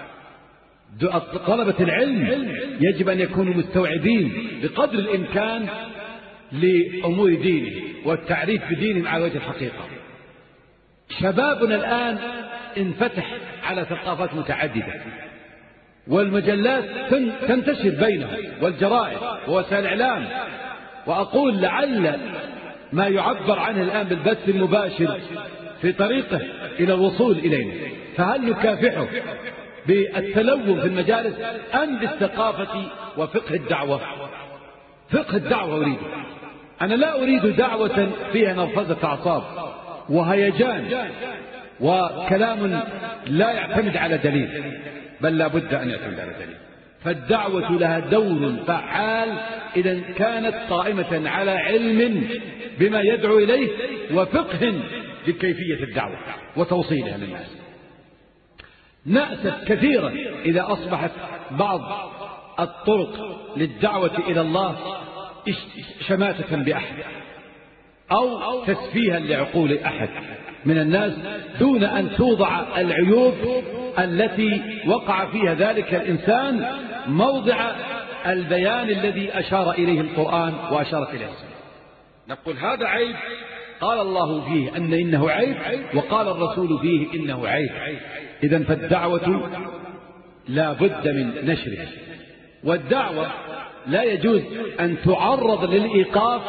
طلبة العلم يجب أن يكونوا مستوعبين بقدر الإمكان لأمور دينه والتعريف بدينهم على وجه الحقيقة. شبابنا الآن انفتح على ثقافات متعددة، والمجلات تنتشر بينهم والجرائد ووسائل الإعلام، وأقول لعل ما يعبر عنه الآن بالبث المباشر في طريقه إلى الوصول إلينا، فهل نكافحه بالتلون في المجالس أم بالثقافة وفقه الدعوة؟ فقه الدعوة أريد، أنا لا أريد دعوة فيها نرفزة أعصاب وهيجان وكلام لا يعتمد على دليل، بل لا بد أن يعتمد على دليل. فالدعوة لها دور فعال إذا كانت قائمة على علم بما يدعو إليه وفقه بكيفية الدعوة وتوصيلها للناس. نأسف كثيرا إذا أصبحت بعض الطرق للدعوة إلى الله شماتة بأحد أو تسفيها لعقول أحد من الناس دون أن توضع العيوب التي وقع فيها ذلك الإنسان موضع البيان الذي أشار إليه القرآن وأشارت إليه السنة. نقول هذا عيب قال الله فيه أن إنه عيب، وقال الرسول فيه إنه عيب. إذن فالدعوة لا بد من نشرها، والدعوة لا يجوز أن تعرض للإيقاف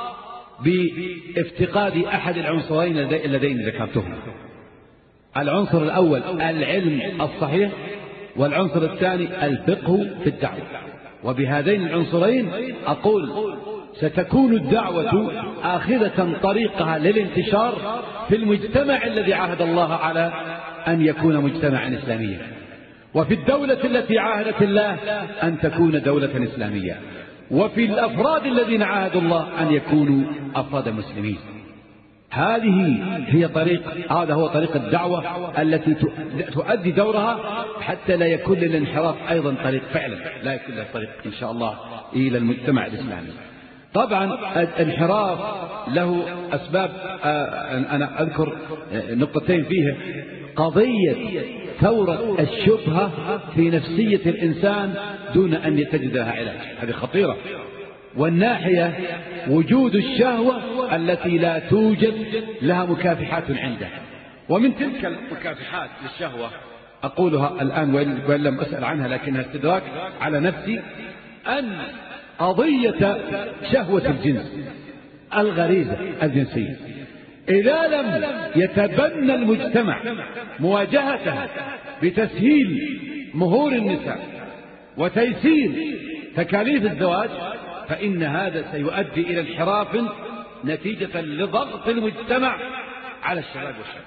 بافتقاد أحد العنصرين اللذين ذكرتهم. العنصر الأول العلم الصحيح، والعنصر الثاني الفقه في الدعوة. وبهذين العنصرين أقول ستكون الدعوة آخذة طريقها للانتشار في المجتمع الذي عاهد الله على أن يكون مجتمعا إسلاميا، وفي الدولة التي عاهدت الله أن تكون دولة إسلامية، وفي الأفراد الذين عاهدوا الله أن يكونوا أفراد مسلمين. هذه هي طريق، هذا هو طريق الدعوة التي تؤدي دورها حتى لا يكون للانحراف أيضا طريق فعلا، لا يكون له طريق إن شاء الله إلى المجتمع الإسلامي. طبعا الانحراف له أسباب، أنا أذكر نقطتين فيها. قضية ثورة الشبهة في نفسية الإنسان دون أن يتجد لها علاج، هذه خطيرة. والناحية وجود الشهوة التي لا توجد لها مكافحات عنده. ومن تلك المكافحات للشهوة أقولها الآن وإن لم أسأل عنها لكنها استدراك على نفسي، أن قضية شهوة الجنس الغريزة الجنسية إذا لم يتبنى المجتمع مواجهتها بتسهيل مهور النساء وتيسير تكاليف الزواج، فإن هذا سيؤدي إلى انحراف نتيجة لضغط المجتمع على الشباب والشباب،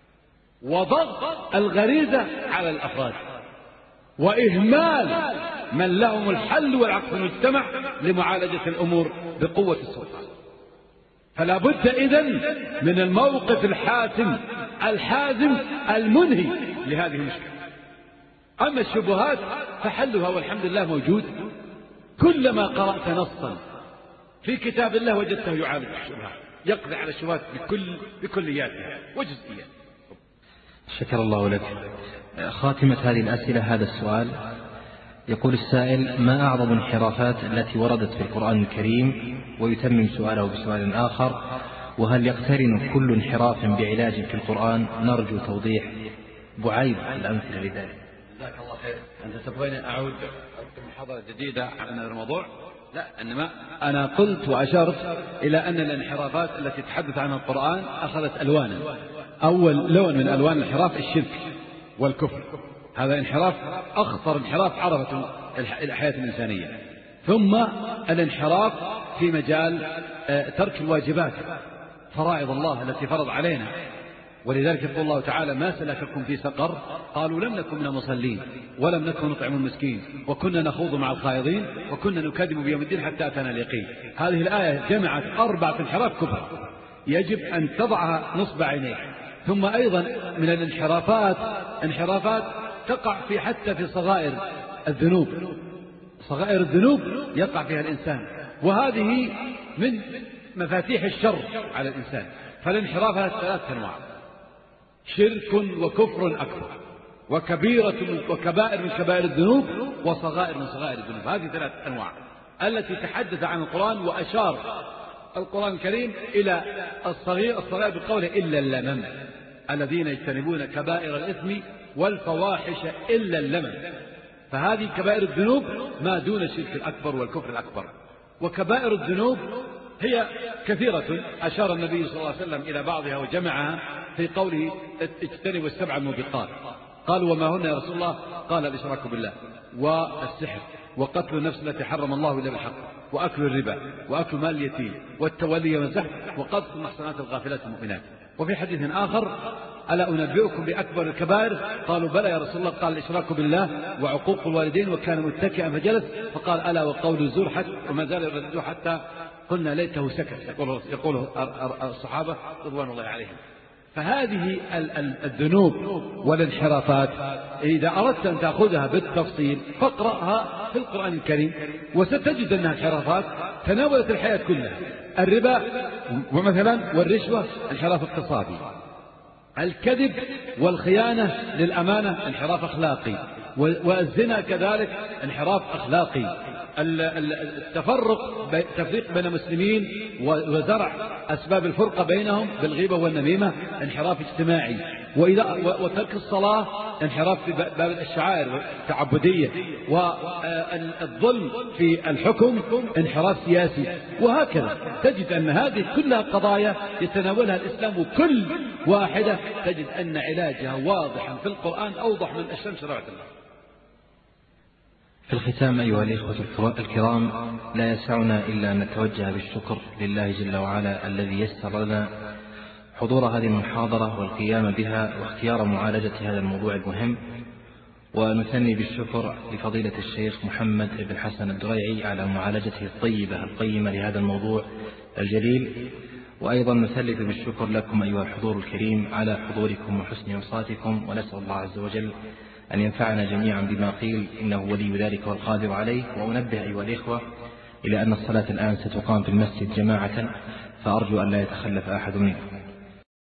وضغط الغريزة على الأفراد، وإهمال من لهم الحل والعقل في المجتمع لمعالجة الأمور بقوة السلطان. فلا بد إذن من الموقف الحاسم الحازم المنهي لهذه المشكلة. أما الشبهات فحلها والحمد لله موجود. كلما قرأت نصا في كتاب الله وجدته يعالج الشبهات، يقضي على الشبهات بكل بكلياتها وجزئياتها. شكر الله لك. خاتمة هذه الأسئلة هذا السؤال، يقول السائل: ما أعظم الانحرافات التي وردت في القرآن الكريم؟ ويتمم سؤاله بسؤال آخر: وهل يقترن كل انحراف بعلاج في القرآن؟ نرجو توضيح بعيد الأمثلة لذلك. جزاك الله خير. أنت تبغيني أعود محاضرة جديدة عن هذا الموضوع؟ لا، إنما أنا قلت وأشرت إلى أن الانحرافات التي تحدث عنها القرآن أخذت ألوانا. أول لون من ألوان الانحراف الشرك والكفر، هذا انحراف أخطر انحراف عرفته الحياة الإنسانية. ثم الانحراف في مجال ترك الواجبات، فرائض الله التي فرض علينا. ولذلك يقول الله تعالى: ما سلككم في سقر؟ قالوا لم نكن من المصلين ولم نكن نطعم المسكين وكنا نخوض مع الخائضين وكنا نكذب بيوم الدين حتى أتانا اليقين. هذه الآية جمعت أربعة انحراف كبرى يجب أن تضعها نصب عينيك. ثم أيضا من الانحرافات انحرافات تقع في حتى في صغائر الذنوب. صغائر الذنوب يقع فيها الإنسان، وهذه من مفاتيح الشر على الإنسان. فالانحراف هذا ثلاث أنواع: شرك وكفر أكبر، وكبيرة وكبائر من كبائر الذنوب، وصغائر من صغائر الذنوب. هذه ثلاث أنواع التي تحدث عن القرآن، وأشار القرآن الكريم إلى الصغير الصغير بقوله: إلا اللمم الذين يجتنبون كبائر الإثم والفواحش إلا اللمم. فهذه كبائر الذنوب ما دون الشرك الأكبر والكفر الأكبر. وكبائر الذنوب هي كثيرة، أشار النبي صلى الله عليه وسلم إلى بعضها وجمعها في قوله: اجتنبوا السبع الموبقات. قالوا: وما هن يا رسول الله؟ قال: الإشراك بالله والسحر وقتل النفس التي حرم الله إلا بالحق وأكل الربا وأكل مال اليتيم والتولي والزحف وقذف المحصنات الغافلات المؤمنات. وفي حديث آخر: ألا أنبئكم بأكبر الكبائر؟ قالوا: بلى يا رسول الله. قال: الإشراك بالله وعقوق الوالدين. وكان متكئا فجلس فقال: ألا وقول الزور، حتى وما زال يرددوه حتى قلنا ليته سكت. يقوله, يقوله الصحابة رضوان الله عليهم. فهذه الذنوب والانحرافات إذا أردت أن تأخذها بالتفصيل فاقرأها في القرآن الكريم وستجد أنها انحرافات تناولت الحياة كلها. الربا ومثلا والرشوة انحراف اقتصادي، الكذب والخيانة للأمانة انحراف أخلاقي، والزنا كذلك انحراف أخلاقي، التفرق تفريق بين المسلمين وزرع أسباب الفرقة بينهم بالغيبة والنميمة انحراف اجتماعي، وإذا وترك الصلاة انحراف في باب الشعائر التعبدية، والظلم في الحكم انحراف سياسي، وهكذا. تجد أن هذه كلها قضايا يتناولها الإسلام، وكل واحدة تجد أن علاجها واضحا في القرآن أوضح من الشمس روعة الله. في الختام أيها الإخوة الكرام، لا يسعنا إلا أن نتوجه بالشكر لله جل وعلا الذي يسر لنا حضور هذه المحاضرة والقيام بها واختيار معالجة هذا الموضوع المهم، ونثني بالشكر لفضيلة الشيخ محمد بن حسن الدريعي على معالجته الطيبة القيمة لهذا الموضوع الجليل، وأيضا نثلث بالشكر لكم أيها الحضور الكريم على حضوركم وحسن إنصاتكم، ونسأل الله عز وجل أن ينفعنا جميعا بما قيل إنه ولي ذلك والقادر عليه. وأنبه أيها الإخوة إلى أن الصلاة الآن ستقام في المسجد جماعة، فأرجو أن لا يتخلف أحد منكم.